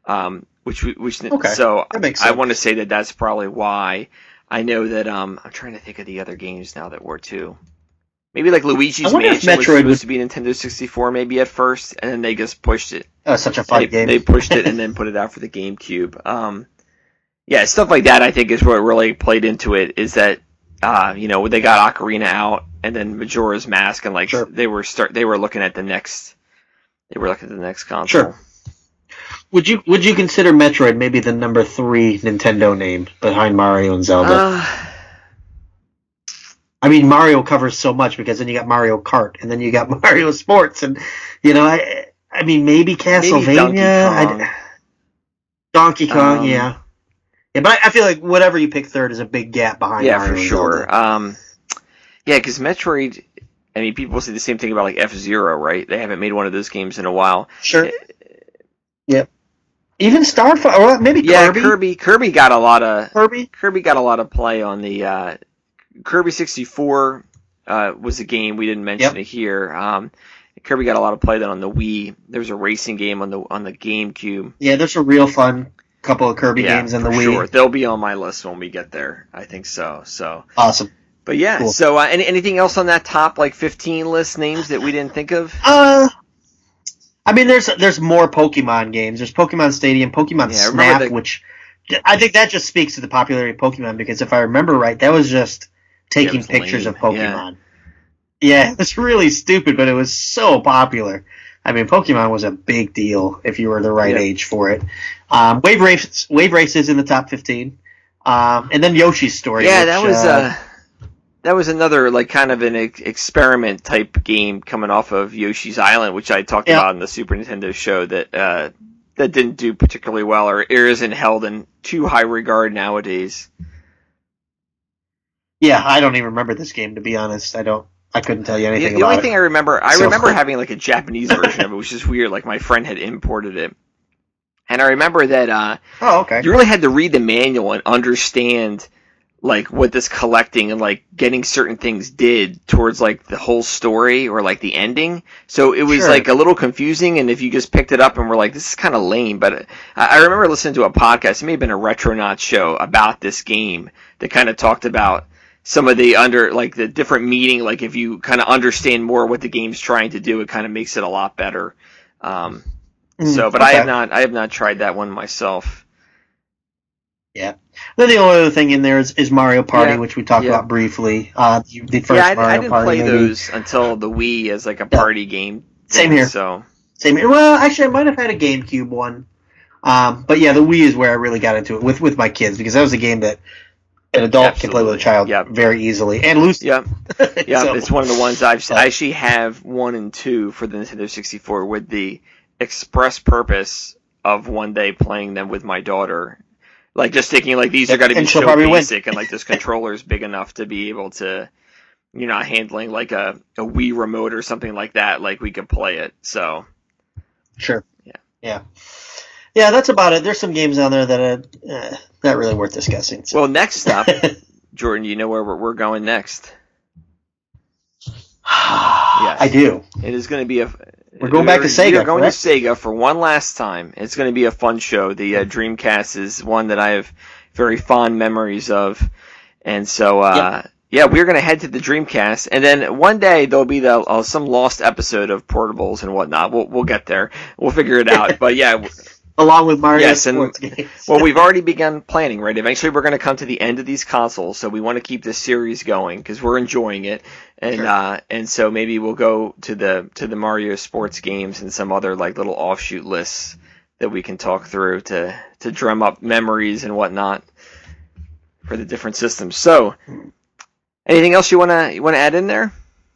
So that makes sense. I want to say that that's probably why. I know that I'm trying to think of the other games now that were too. Maybe like Luigi's Mansion was supposed to be Nintendo 64 maybe at first, and then they just pushed it. Oh, such a fun game. They pushed it and then put it out for the GameCube. Stuff like that I think is what really played into it, is that they got Ocarina out and then Majora's Mask, and they were looking at the next console. Sure. Would you consider Metroid maybe the number 3 Nintendo name behind Mario and Zelda? I mean, Mario covers so much because then you got Mario Kart and then you got Mario Sports, and I mean maybe Castlevania, Donkey Kong, yeah, but I feel like whatever you pick third is a big gap behind. Yeah, Mario for sure. Because Metroid, I mean, people say the same thing about like F-Zero, right? They haven't made one of those games in a while. Sure. Yep. Even Star Fox, or maybe Kirby. Kirby got a lot of Kirby got a lot of play on the Kirby 64 was a game we didn't mention it here. Kirby got a lot of play then on the Wii. There's a racing game on the GameCube. Yeah, there's a real fun couple of Kirby games on the Wii. Sure. They'll be on my list when we get there. I think so. So awesome. But yeah, cool. So anything else on that top 15 list names that we didn't think of? I mean, there's more Pokemon games. There's Pokemon Stadium, Pokemon Snap, which I think that just speaks to the popularity of Pokemon, because if I remember right, that was just taking pictures of Pokemon. Yeah, it's really stupid, but it was so popular. I mean, Pokemon was a big deal if you were the right age for it. Wave Race is in the top 15. And then Yoshi's Story. Yeah, that was another kind of an experiment type game coming off of Yoshi's Island, which I talked about in the Super Nintendo show that didn't do particularly well, or isn't held in too high regard nowadays. Yeah, I don't even remember this game, to be honest. I couldn't tell you anything about it. The only thing I remember having a Japanese version of it, which is weird. Like my friend had imported it, And I remember that okay. you really had to read the manual and understand like what this collecting and like getting certain things did towards like the whole story or like the ending. So it was like a little confusing, and if you just picked it up and were like, this is kind of lame. But I remember listening to a podcast, it may have been a Retronauts show about this game that kind of talked about some of the the different meaning. Like if you kind of understand more what the game's trying to do, it kind of makes it a lot better. But I have not tried that one myself. Yeah. Then the only other thing in there is Mario Party, which we talked about briefly. The first Mario Party. I didn't play those until the Wii as like a party game. Same here. So same here. Well, actually, I might have had a GameCube one. But yeah, the Wii is where I really got into it with my kids, because that was a game that an adult can play with a child very easily and loosely. Yep. So, it's one of the ones I actually have 1 and 2 for the Nintendo 64 with the express purpose of one day playing them with my daughter. Like just thinking like these are going to be so basic and like this controller is big enough to be able to, you're not handling like a Wii remote or something like that. Like we could play it. So. Sure. Yeah. That's about it. There's some games on there that are not really worth discussing. So. Well, next up, Jordan, you know where we're going next? Yes. I do. It is going to be We're going back to Sega. We're going to Sega for one last time. It's going to be a fun show. The Dreamcast is one that I have very fond memories of. And so, we're going to head to the Dreamcast. And then one day there'll be some lost episode of Portables and whatnot. We'll get there. We'll figure it out. But yeah. Along with Mario Sports games. Well, we've already begun planning, right? Eventually we're going to come to the end of these consoles, so we want to keep this series going because we're enjoying it. And and so maybe we'll go to the Mario Sports games and some other like little offshoot lists that we can talk through to drum up memories and whatnot for the different systems. So, anything else you wanna add in there?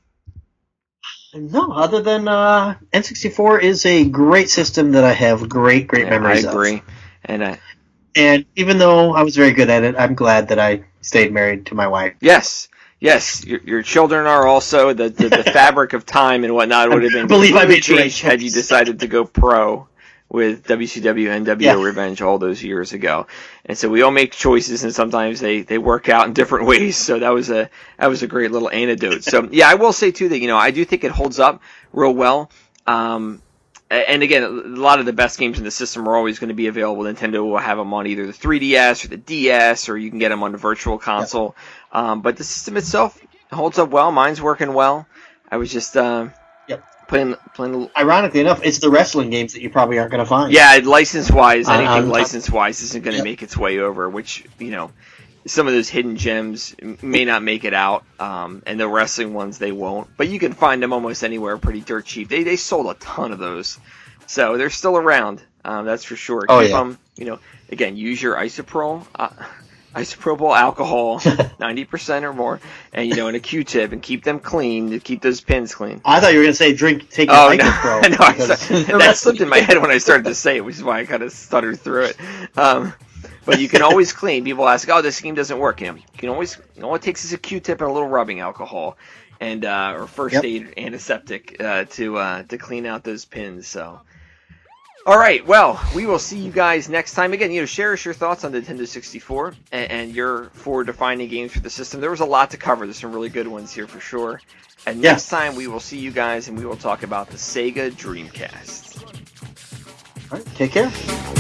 No, other than N64 is a great system that I have great memories of. I agree. And even though I was very good at it, I'm glad that I stayed married to my wife. Yes. Your children are also the fabric of time and whatnot would have been changed had you decided to go pro with WCW and NWO Revenge all those years ago. And so we all make choices, and sometimes they work out in different ways. So that was a great little anecdote. So yeah, I will say too that I do think it holds up real well. And again, a lot of the best games in the system are always going to be available. Nintendo will have them on either the 3DS or the DS, or you can get them on the Virtual Console. But the system itself holds up well. Mine's working well. I was just playing. Ironically enough, it's the wrestling games that you probably aren't going to find. Yeah, license-wise, anything license-wise isn't going to make its way over, which, some of those hidden gems may not make it out, and the wrestling ones they won't. But you can find them almost anywhere pretty dirt cheap. They sold a ton of those, so they're still around. That's for sure. Keep them, again, use your isopropyl alcohol, 90% or more, and and a Q-tip, and keep them clean to keep those pins clean. I thought you were going to say take your isopro. No, that slipped in my head when I started to say it, which is why I kind of stuttered through it. But you can always clean. People ask, this game doesn't work. You can always, all it takes is a Q-tip and a little rubbing alcohol, and or first aid antiseptic to clean out those pins. So, all right. Well, we will see you guys next time. Again, share us your thoughts on the Nintendo 64 and your forward-defining games for the system. There was a lot to cover. There's some really good ones here for sure. And next time we will see you guys, and we will talk about the Sega Dreamcast. All right. Take care.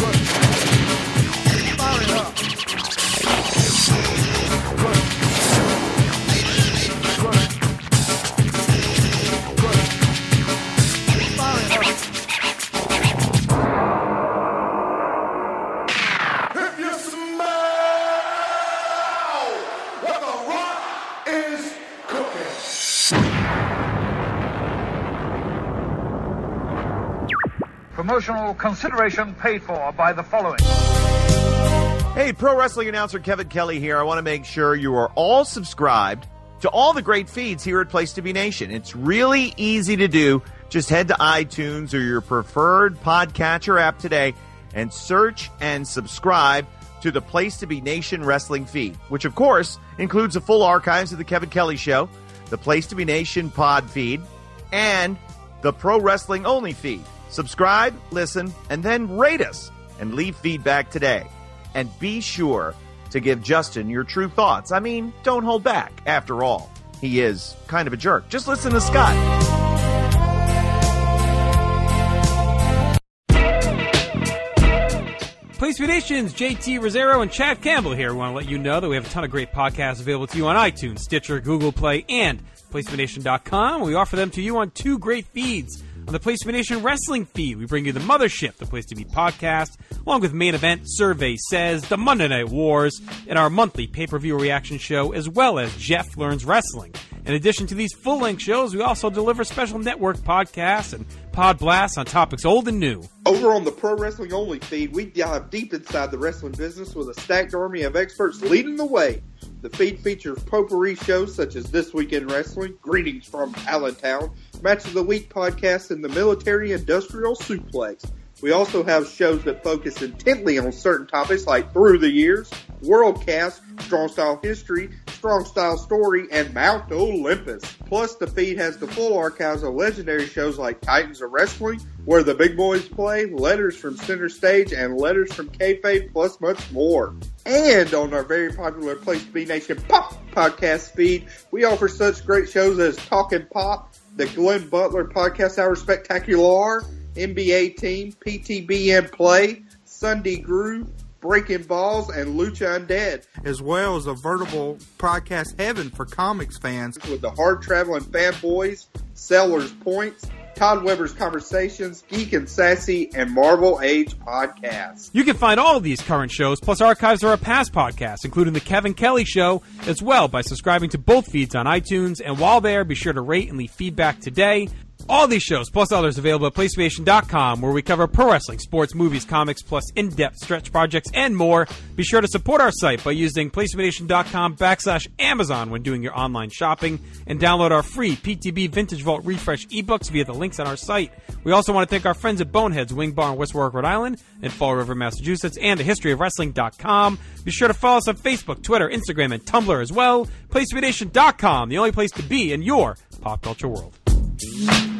Promotional consideration paid for by the following. Hey, pro wrestling announcer Kevin Kelly here. I want to make sure you are all subscribed to all the great feeds here at Place to Be Nation. It's really easy to do. Just head to iTunes or your preferred podcatcher app today and search and subscribe to the Place to Be Nation wrestling feed, which of course includes the full archives of the Kevin Kelly Show, the Place to Be Nation pod feed, and the Pro Wrestling Only feed. Subscribe, listen, and then rate us. and leave feedback today. And be sure to give Justin your true thoughts. I mean, don't hold back. After all, he is kind of a jerk. Just listen to Scott. Place to Be Nation's JT Rosero and Chad Campbell here. We want to let you know that we have a ton of great podcasts available to you on iTunes, Stitcher, Google Play, and PlaceToBeNation.com. We offer them to you on two great feeds. On the Place to Be Nation Wrestling feed, we bring you the Mothership, the Place to Be podcast, along with Main Event, Survey Says, the Monday Night Wars, and our monthly pay-per-view reaction show, as well as Jeff Learns Wrestling. In addition to these full-length shows, we also deliver special network podcasts and pod blasts on topics old and new. Over on the Pro Wrestling Only feed, we dive deep inside the wrestling business with a stacked army of experts leading the way. The feed features potpourri shows such as This Week in Wrestling, Greetings from Allentown, Match of the Week podcast, and the Military Industrial Suplex. We also have shows that focus intently on certain topics like Through the Years, Worldcast, Strong Style History, Strong Style Story, and Mount Olympus. Plus, the feed has the full archives of legendary shows like Titans of Wrestling, Where the Big Boys Play, Letters from Center Stage, and Letters from Kayfabe, plus much more. And on our very popular Place to Be Nation Pop podcast feed, we offer such great shows as Talkin' Pop, the Glenn Butler Podcast Hour Spectacular, NBA Team, PTBN Play, Sunday Groove, Breaking Balls, and Lucha Undead. As well as a veritable podcast heaven for comics fans. With the hard-traveling fanboys, Sellers Points, Todd Weber's Conversations, Geek and Sassy, and Marvel Age podcasts. You can find all of these current shows, plus archives of our past podcasts, including The Kevin Kelly Show, as well by subscribing to both feeds on iTunes. And while there, be sure to rate and leave feedback today. All these shows, plus others, available at PlaceStation.com, where we cover pro wrestling, sports, movies, comics, plus in-depth stretch projects, and more. Be sure to support our site by using PlaceStation.com/Amazon when doing your online shopping, and download our free PTB Vintage Vault Refresh ebooks via the links on our site. We also want to thank our friends at Boneheads Wing Bar in West Warwick, Rhode Island, and Fall River, Massachusetts, and thehistoryofwrestling.com. Be sure to follow us on Facebook, Twitter, Instagram, and Tumblr as well. PlaceToBeNation.com, the only place to be in your pop culture world.